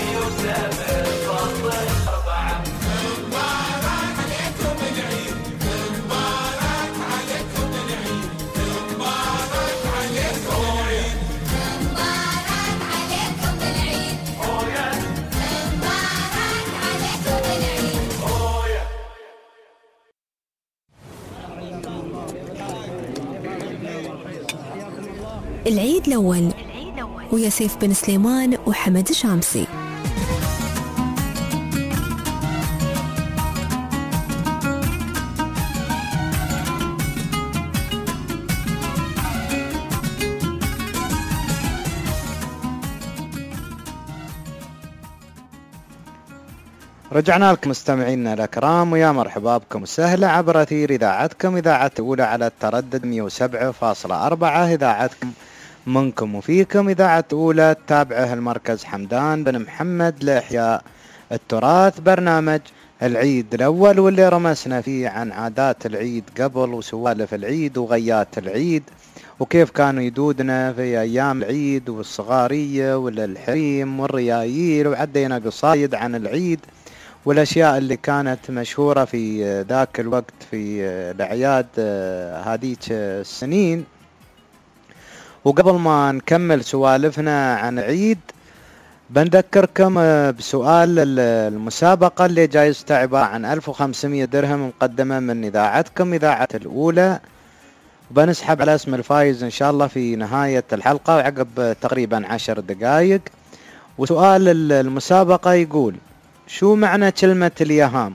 Speaker 1: العيد الأول ويا سيف بن سليمان وحمد الشامسي.
Speaker 2: رجعنا لكم مستمعينا الأكرام ويا مرحبا بكم وسهلا عبر أثير إذاعتكم إذاعة الأولى على التردد 107.4 إذاعتكم منكم وفيكم إذاعة أولى تابعه المركز حمدان بن محمد لإحياء التراث برنامج العيد الأول واللي رمسنا فيه عن عادات العيد قبل وسوالف العيد وغيات العيد وكيف كانوا يدودنا في أيام العيد والصغارية والحريم والريايل وعدينا قصايد عن العيد والأشياء اللي كانت مشهورة في ذاك الوقت في الأعياد هذيك السنين. وقبل ما نكمل سوالفنا عن عيد
Speaker 5: بنذكركم بسؤال المسابقة اللي جايزته عبارة عن 1500 درهم مقدمة من إذاعتكم إذاعة الأولى، وبنسحب على اسم الفايز إن شاء الله في نهاية الحلقة وعقب تقريبا 10 دقائق. وسؤال المسابقة يقول: شو معنى كلمة اليهام؟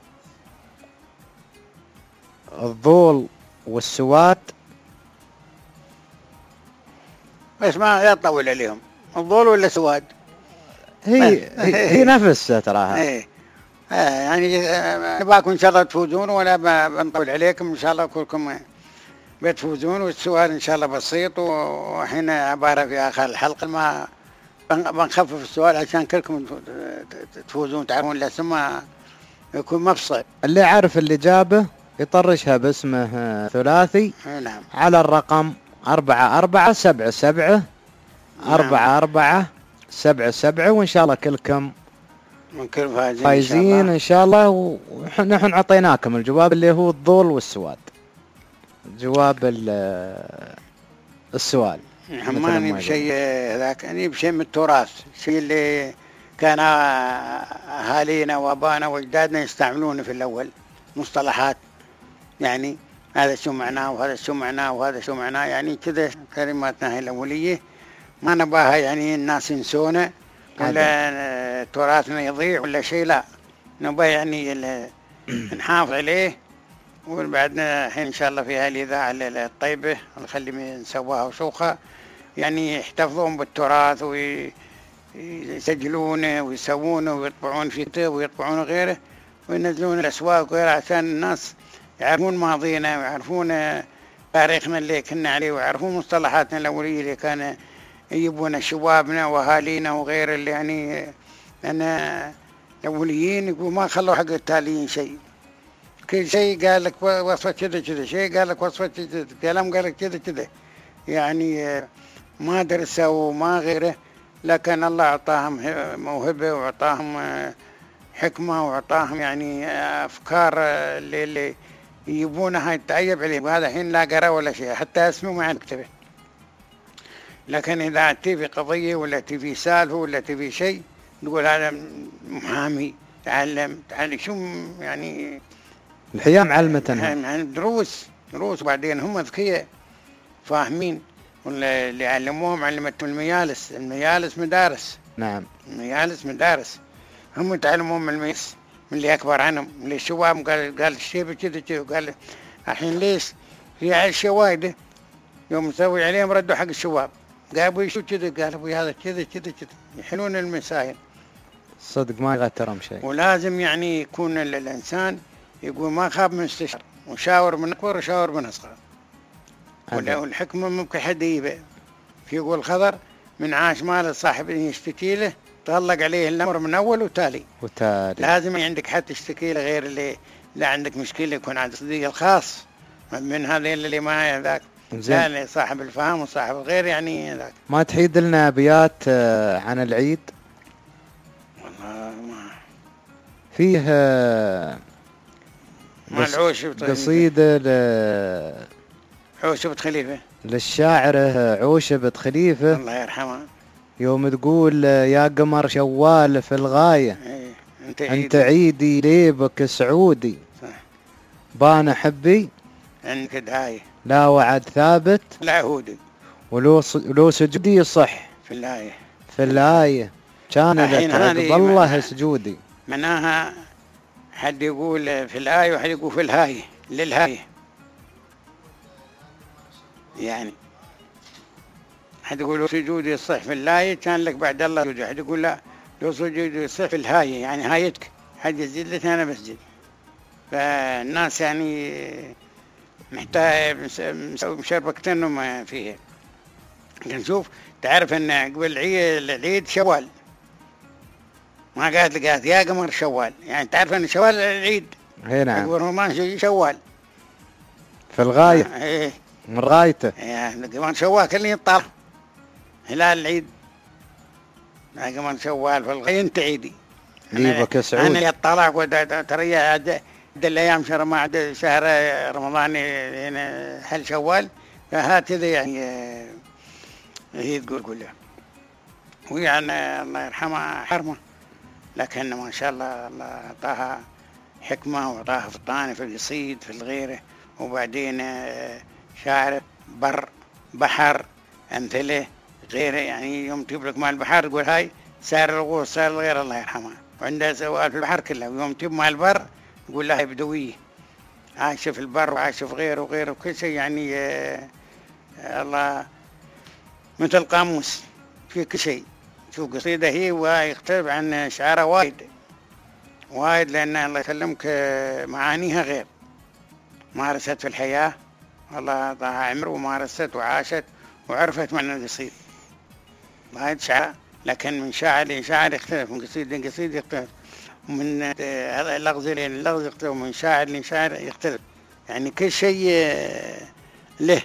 Speaker 5: الضول والسواد.
Speaker 10: بس ما يطول عليهم الضول ولا سواد،
Speaker 5: هي نفس تراها.
Speaker 10: يعني نباكم ان شاء الله تفوزون، ولا بنطول عليكم ان شاء الله كلكم بتفوزون. والسؤال ان شاء الله بسيط، وحين عبارة في اخر الحلقة ما بنخفف السؤال عشان كلكم تفوزون، تعرفون الاسم يكون مبسط.
Speaker 5: اللي عارف الإجابة يطرشها باسمه ثلاثي.
Speaker 10: نعم.
Speaker 5: على الرقم 4477 4477، وإن شاء الله كلكم
Speaker 10: من كل
Speaker 5: فايزين إن شاء الله. ونحن عطيناكم الجواب اللي هو الضول والسواد، جواب السؤال.
Speaker 10: حماني بشيء ذاك، يعني بشيء من التراث، شيء اللي كان أهالينا وأبانا وأجدادنا يستعملونه في الأول، مصطلحات يعني هذا شو معناه وهذا شو معناه وهذا شو معناه، يعني كذا كلماتنا هي الأولية ما نباها يعني الناس ينسونه ولا تراثنا يضيع ولا شيء، لا نبغى يعني نحافظ عليه. وبعدنا الحين إن شاء الله في هالإذاعة الطيبة نخلي نسواها وشوخها، يعني يحتفظون بالتراث ويسجلونه ويسوونه ويطبعون فيه كتب ويطبعون غيره وينزلون الأسواق وغيره، عشان الناس يعرفون ماضينا ويعرفون تاريخنا اللي كنا عليه، ويعرفون مصطلحاتنا الأولية اللي كان يجيبون شبابنا وأهالينا وغيره، اللي يعني أنا الأوليين يقول ما خلوا حق التاليين شيء، كل شيء قال لك وصفة كذا كذا، شيء قال لك وصفة كذا، كلام قال لك كذا كذا، يعني ما درسوا وما غيره، لكن الله أعطاهم موهبة وأعطاهم حكمة وأعطاهم يعني أفكار اللي يجيبونها يتعيب عليه. وهذا حين لا قرأ ولا شيء، حتى اسمه ما يكتبه، لكن إذا تبي قضية ولا تبي سالفة ولا تبي شيء نقول هذا محامي تعلم شو يعني
Speaker 5: الحياة معلمتنا
Speaker 10: يعني دروس. وبعدين هم ذكية فاهمين، واللي علموهم علمتهم المجالس مدارس.
Speaker 5: نعم،
Speaker 10: المجالس مدارس، هم يتعلمون من الميس من اللي أكبر عنهم، من اللي الشباب قال الشيء كذا كذا، قال الحين ليش في عيش وايدة يوم مسوي عليهم ردوا حق الشباب قالوا شو كذا، قال أبوي هذا كذا كذا كذا، يحلون المسائل
Speaker 5: صدق ما يغترهم شيء.
Speaker 10: ولازم يعني يكون الإنسان يقول ما خاب من استشار، وشاور من أكبر وشاور من أصغر. والحكمة ممكن حد يبه يقول خضر من عاش مال صاحب يشتكي له طلق عليه الأمر من أول وتالي. لازم عندك حد تشتكي له غير اللي لا عندك مشكلة، يكون عند صديق الخاص من هذا اللي ما ذاك، لا صاحب الفهم وصاحب الغير يعني ذاك.
Speaker 5: ما تحيد لنا أبيات عن العيد؟
Speaker 10: والله ما
Speaker 5: فيه قصيدة
Speaker 10: عوشبة خليفة
Speaker 5: للشاعر عوشبة خليفة
Speaker 10: الله يرحمه،
Speaker 5: يوم تقول يا قمر شوال في الغاية انت عيدي ليبك سعودي
Speaker 10: صح.
Speaker 5: بان حبي
Speaker 10: عندك دعاية
Speaker 5: لا وعد ثابت
Speaker 10: لا عهودي
Speaker 5: ولو سجودي صح
Speaker 10: في
Speaker 5: الآية كان لك والله سجودي.
Speaker 10: معناها حد يقول في الآية وحد يقول في الهاية للهاية، يعني حد يقول لو سجودي يصح في الآية كان لك بعد الله سجود، حد يقول لا لو سجودي يصح في الهاية يعني هايتك، حد يزيد لك أنا بسجد. فالناس يعني محتاج مشربكتنهم ما فيها. نشوف تعرف أن قبل العيد شوال، ما قالت يا قمر شوال، يعني تعرف أن شوال العيد
Speaker 5: هنا
Speaker 10: قبل رمضان شوال
Speaker 5: في الغاية
Speaker 10: ايه
Speaker 5: من غايته
Speaker 10: يعني قمر شوال كل يطلع هلال العيد، قمر شوال في الغاية انت عيدي
Speaker 5: ليبك سعود.
Speaker 10: أنا يطلع ترى عد الأيام شهر رمضان هنا هل شوال، فهكذا يعني هي تقول له ويعني الله يرحمها حرمه، لكن ما شاء الله الله أعطاها حكمة وأعطاها فطانة في القصيد في الغيرة. وبعدين شاعر بر بحر أمثله غيره، يعني يوم تجيب لك مال البحر تقول هاي سائر الغوص سائر الغير الله يرحمها، وعندها سؤال في البحر كله. ويوم تجيب مال البر تقول لها بدوية عايشة في البر وعايشة في غيره وغيره وكل شيء. يعني الله مثل قاموس في كل شيء. شو قصيدة هي ويختلف عن شعرها وايد لأن الله يسلمك معانيها غير. مارست في الحياة والله أعطاها عمر ومارست وعاشت وعرفت معنى القصيد. وايد شعر، لكن من شاعر لشاعر يختلف، من قصيد لقصيد يختلف، ومن لغز للغز يختلف، ومن شاعر لشاعر يختلف. يعني كل شيء له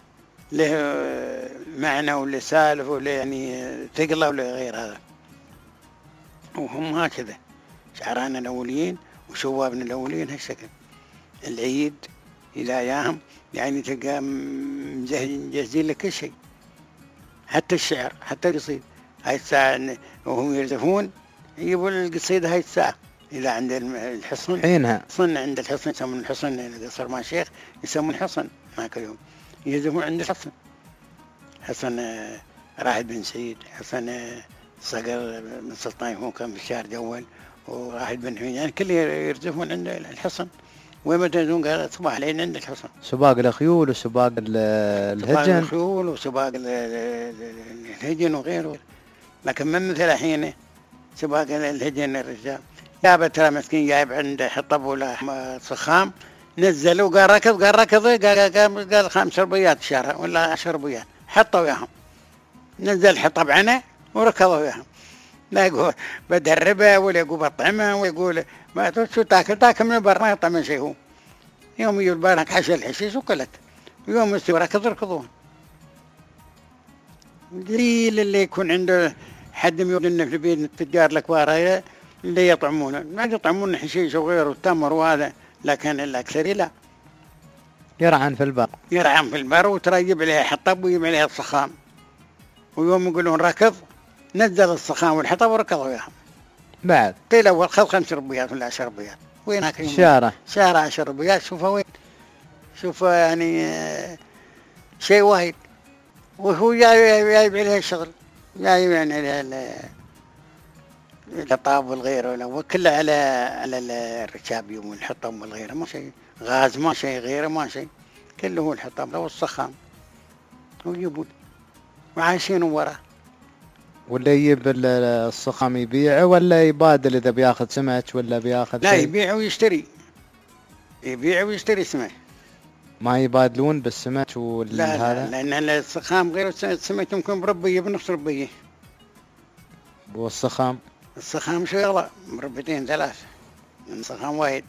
Speaker 10: معنى وله سالف وله يعني ثقله وله غير هذا. وهم هكذا شعرانا الأولين وشوابنا الأولين هالشكل. العيد إذا أيام يعني تلقى مجهزين لك كل شيء، حتى الشعر حتى القصيد. هاي الساعة وهم يرزفون يجيبوا القصيدة هاي الساعة إذا عند الحصن
Speaker 5: حينها
Speaker 10: حصن عند الحصن يسمون الحصن. قصر مع الشيخ يسمون حصن ماك اليوم يرزفون عند الحصن. حصن راحد بن سعيد، حصن صقر بن سلطان هو كان بالشهر الأول، وراحد بن حميد، يعني كل يرزفون عند الحصن. وين تنزلون قال صباح لين عند الحصن.
Speaker 5: سباق الخيول وسباق الهجن.
Speaker 10: سباق الخيول وسباق الهجن وغيره. لكن من مثل الحين سباق الهجن الرجال جاب ترى مسكين جايب عنده حطب ولا صخام، نزلوا قال ركض قال 5 ربيات شهر ولا 10 ربيات حطوا وياهم، نزل حطب عنه وركضوا وياهم. لا يقول بدربه ولا يقول بطعمه ولا يقول ما شو تاكل من برا ما يطعم شيء. هو يوم يجوا البارك حشى الحشيش وكلت، ويوم يستوي يركضون. قليل اللي يكون عنده حد يودنا في البيت التجار الكبار اللي يطعمونه، ما يطعمون حشيش وغيره والتمر وهذا، لكن الأكثر لا
Speaker 5: يرعن في البر.
Speaker 10: يرعن في البر وتريب عليها حطب ويجيب عليها الصخام. ويوم يقولون ركض نزل الصخام والحطب وركضوا وياهم.
Speaker 5: بعد
Speaker 10: قيل أول خذ 5 ربيات ولا 10 ربيات. وين هاك
Speaker 5: شارع
Speaker 10: 10 ربيات. شوفوا وين، شوفوا يعني شيء واحد. وهو جايب عليه الشغل، جايب يعني على الطاب والغيره وكله على الركاب يوم الحطب والغيره. ما شيء غاز ما شيء غيره ما شيء، كله هو الحطب والصخام ويجيبون وعايشين وراه.
Speaker 5: ولا يجيب الصخام يبيعه ولا يبادل إذا بياخذ سمك ولا بياخذ
Speaker 10: لا يبيع ويشتري، يبيع ويشتري سمك.
Speaker 5: ما يبادلون بالسمك
Speaker 10: لا لأن الصخام غير السمك يمكن بربية بنص ربية.
Speaker 5: والصخام
Speaker 10: الصخام شو يغلى مربتين 3 من صخام واحد.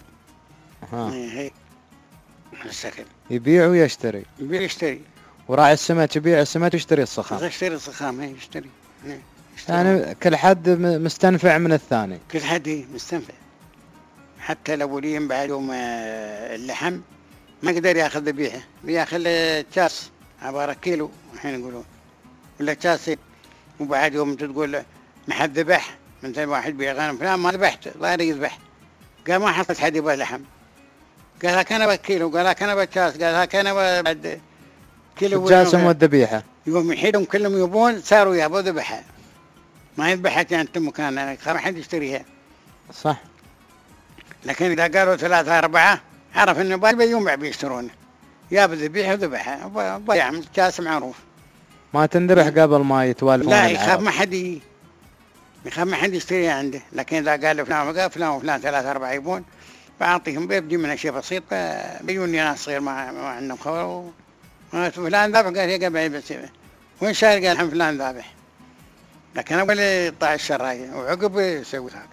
Speaker 10: هيك الشكل.
Speaker 5: يبيع ويشتري.
Speaker 10: يبيع ويشتري.
Speaker 5: وراعي السمك يبيع السمك ويشتري الصخام.
Speaker 10: يشتري الصخام هي يشتري.
Speaker 5: يعني كل حد مستنفع من الثاني.
Speaker 10: كل حد مستنفع. حتى الأولين بعد يوم اللحم ما قدر ياخذ ذبيحه، بياخذ كاس عبارة كيلو الحين يقولون ولا كاسين. وبعد يوم تقول ما حد ذبح، مثل واحد بيغنم فلان ما ذبحت الله يذبح، قال ما حصلت حد يبغى لحم، قال لك انا بكيلو، قال لك انا بكاس، قال لك انا بعد كيلو.
Speaker 5: جاسم والذبيحه
Speaker 10: يوم يحيلهم كلهم يبون صاروا يابوا ذبحها، ما يذبحت يعني انت مكانها ما حد يشتريها.
Speaker 5: صح.
Speaker 10: لكن اذا قالوا 3 4 عرف انه باقي يوم بيشترونه، جاب الذبيحه وذبحها ضيع كاس معروف.
Speaker 5: ما تنذبح قبل ما يتوالفون.
Speaker 10: لا يخاف ما حد يخاف ما حد يشتريها عنده. لكن اذا قال فلان وقال فلان وفلان 3 4 يبون بعطيهم بيبدي من شيء بسيط، بيجوني ناس صغير ما عندهم خبر فلان ذابح، قال هي قبل بس وين شايل، قال الحين فلان ذابح. لكن اول يطلع الشرايه وعقب يسوي هذا.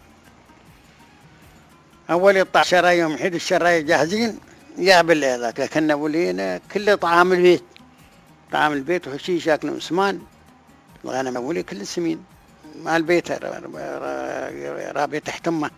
Speaker 10: اول يطلع الشرايه يوم يحيد الشرايه جاهزين جاب اللي ذاك. لكن اولين كل طعام البيت، طعام البيت وحشيش ياكلون سمان. الغنم اولي كل سمين مال بيته رابيه تحت امه.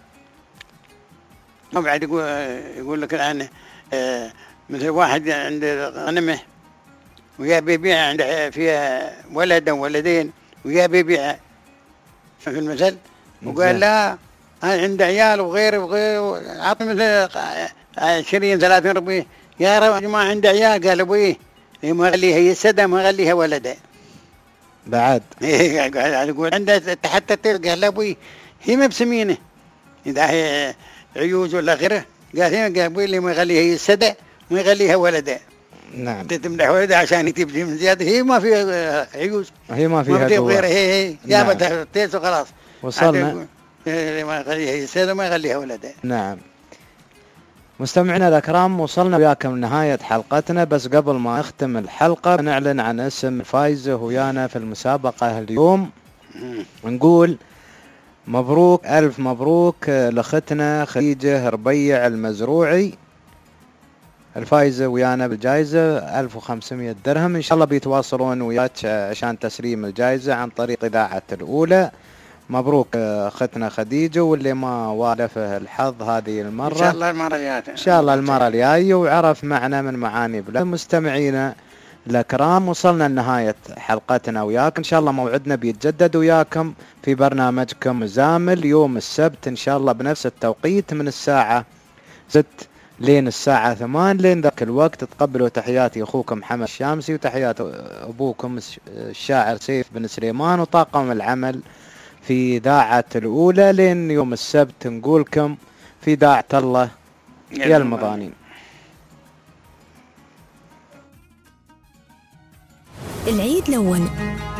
Speaker 10: وبعد يقول لك الان مثل واحد عنده غنمه ويا بيبيع عنده فيها ولد او ولدين ويا بيبيع في المثل، وقال لا عند عيال وغيره عطني مثل 20-30 ربي. يا رب ما عند عيال. قال ابوي ما خليها هي السدى ما خليها ولده
Speaker 5: بعد.
Speaker 10: يقول عنده تحت قال ابوي هي ما بسمينه اذا هي عيوز ولا غيره. قال ابوي اللي ما يخليها هي السدى ما يخليها ولده.
Speaker 5: نعم.
Speaker 10: تمدح ولده عشان يجيب من زياده. هي ما فيها عيوز،
Speaker 5: هي ما فيها
Speaker 10: غيره. هي جابتها تيس وخلاص.
Speaker 5: وصلنا.
Speaker 10: ما يخليها هي السدى ما يخليها ولده.
Speaker 5: نعم. مستمعينا الأكرام، وصلنا وياكم لنهاية حلقتنا، بس قبل ما نختم الحلقة نعلن عن اسم الفائز ويانا في المسابقة اليوم. نقول مبروك، ألف مبروك لأختنا خديجة ربيع المزروعي، الفائزة ويانا بالجائزة 1500 درهم. إن شاء الله بيتواصلون وياك عشان تسليم الجائزة عن طريق إذاعة الأولى. مبروك اختنا خديجة، واللي ما والفه الحظ هذه المرة
Speaker 10: ان شاء الله المرة الجاية
Speaker 5: ان شاء الله المرة الجاية وعرف معنى من معاني بلاد. مستمعينا الكرام، وصلنا لنهاية حلقتنا وياكم. ان شاء الله موعدنا بيتجدد وياكم في برنامجكم زامل يوم السبت ان شاء الله بنفس التوقيت من الساعة 6 لين الساعة 8. لين ذاك الوقت تقبلوا تحياتي اخوكم محمد الشامسي وتحيات ابوكم الشاعر سيف بن سليمان وطاقم العمل في إذاعة الأولى. لين يوم السبت نقولكم في إذاعة الله يا المضانين.
Speaker 7: العيد الأول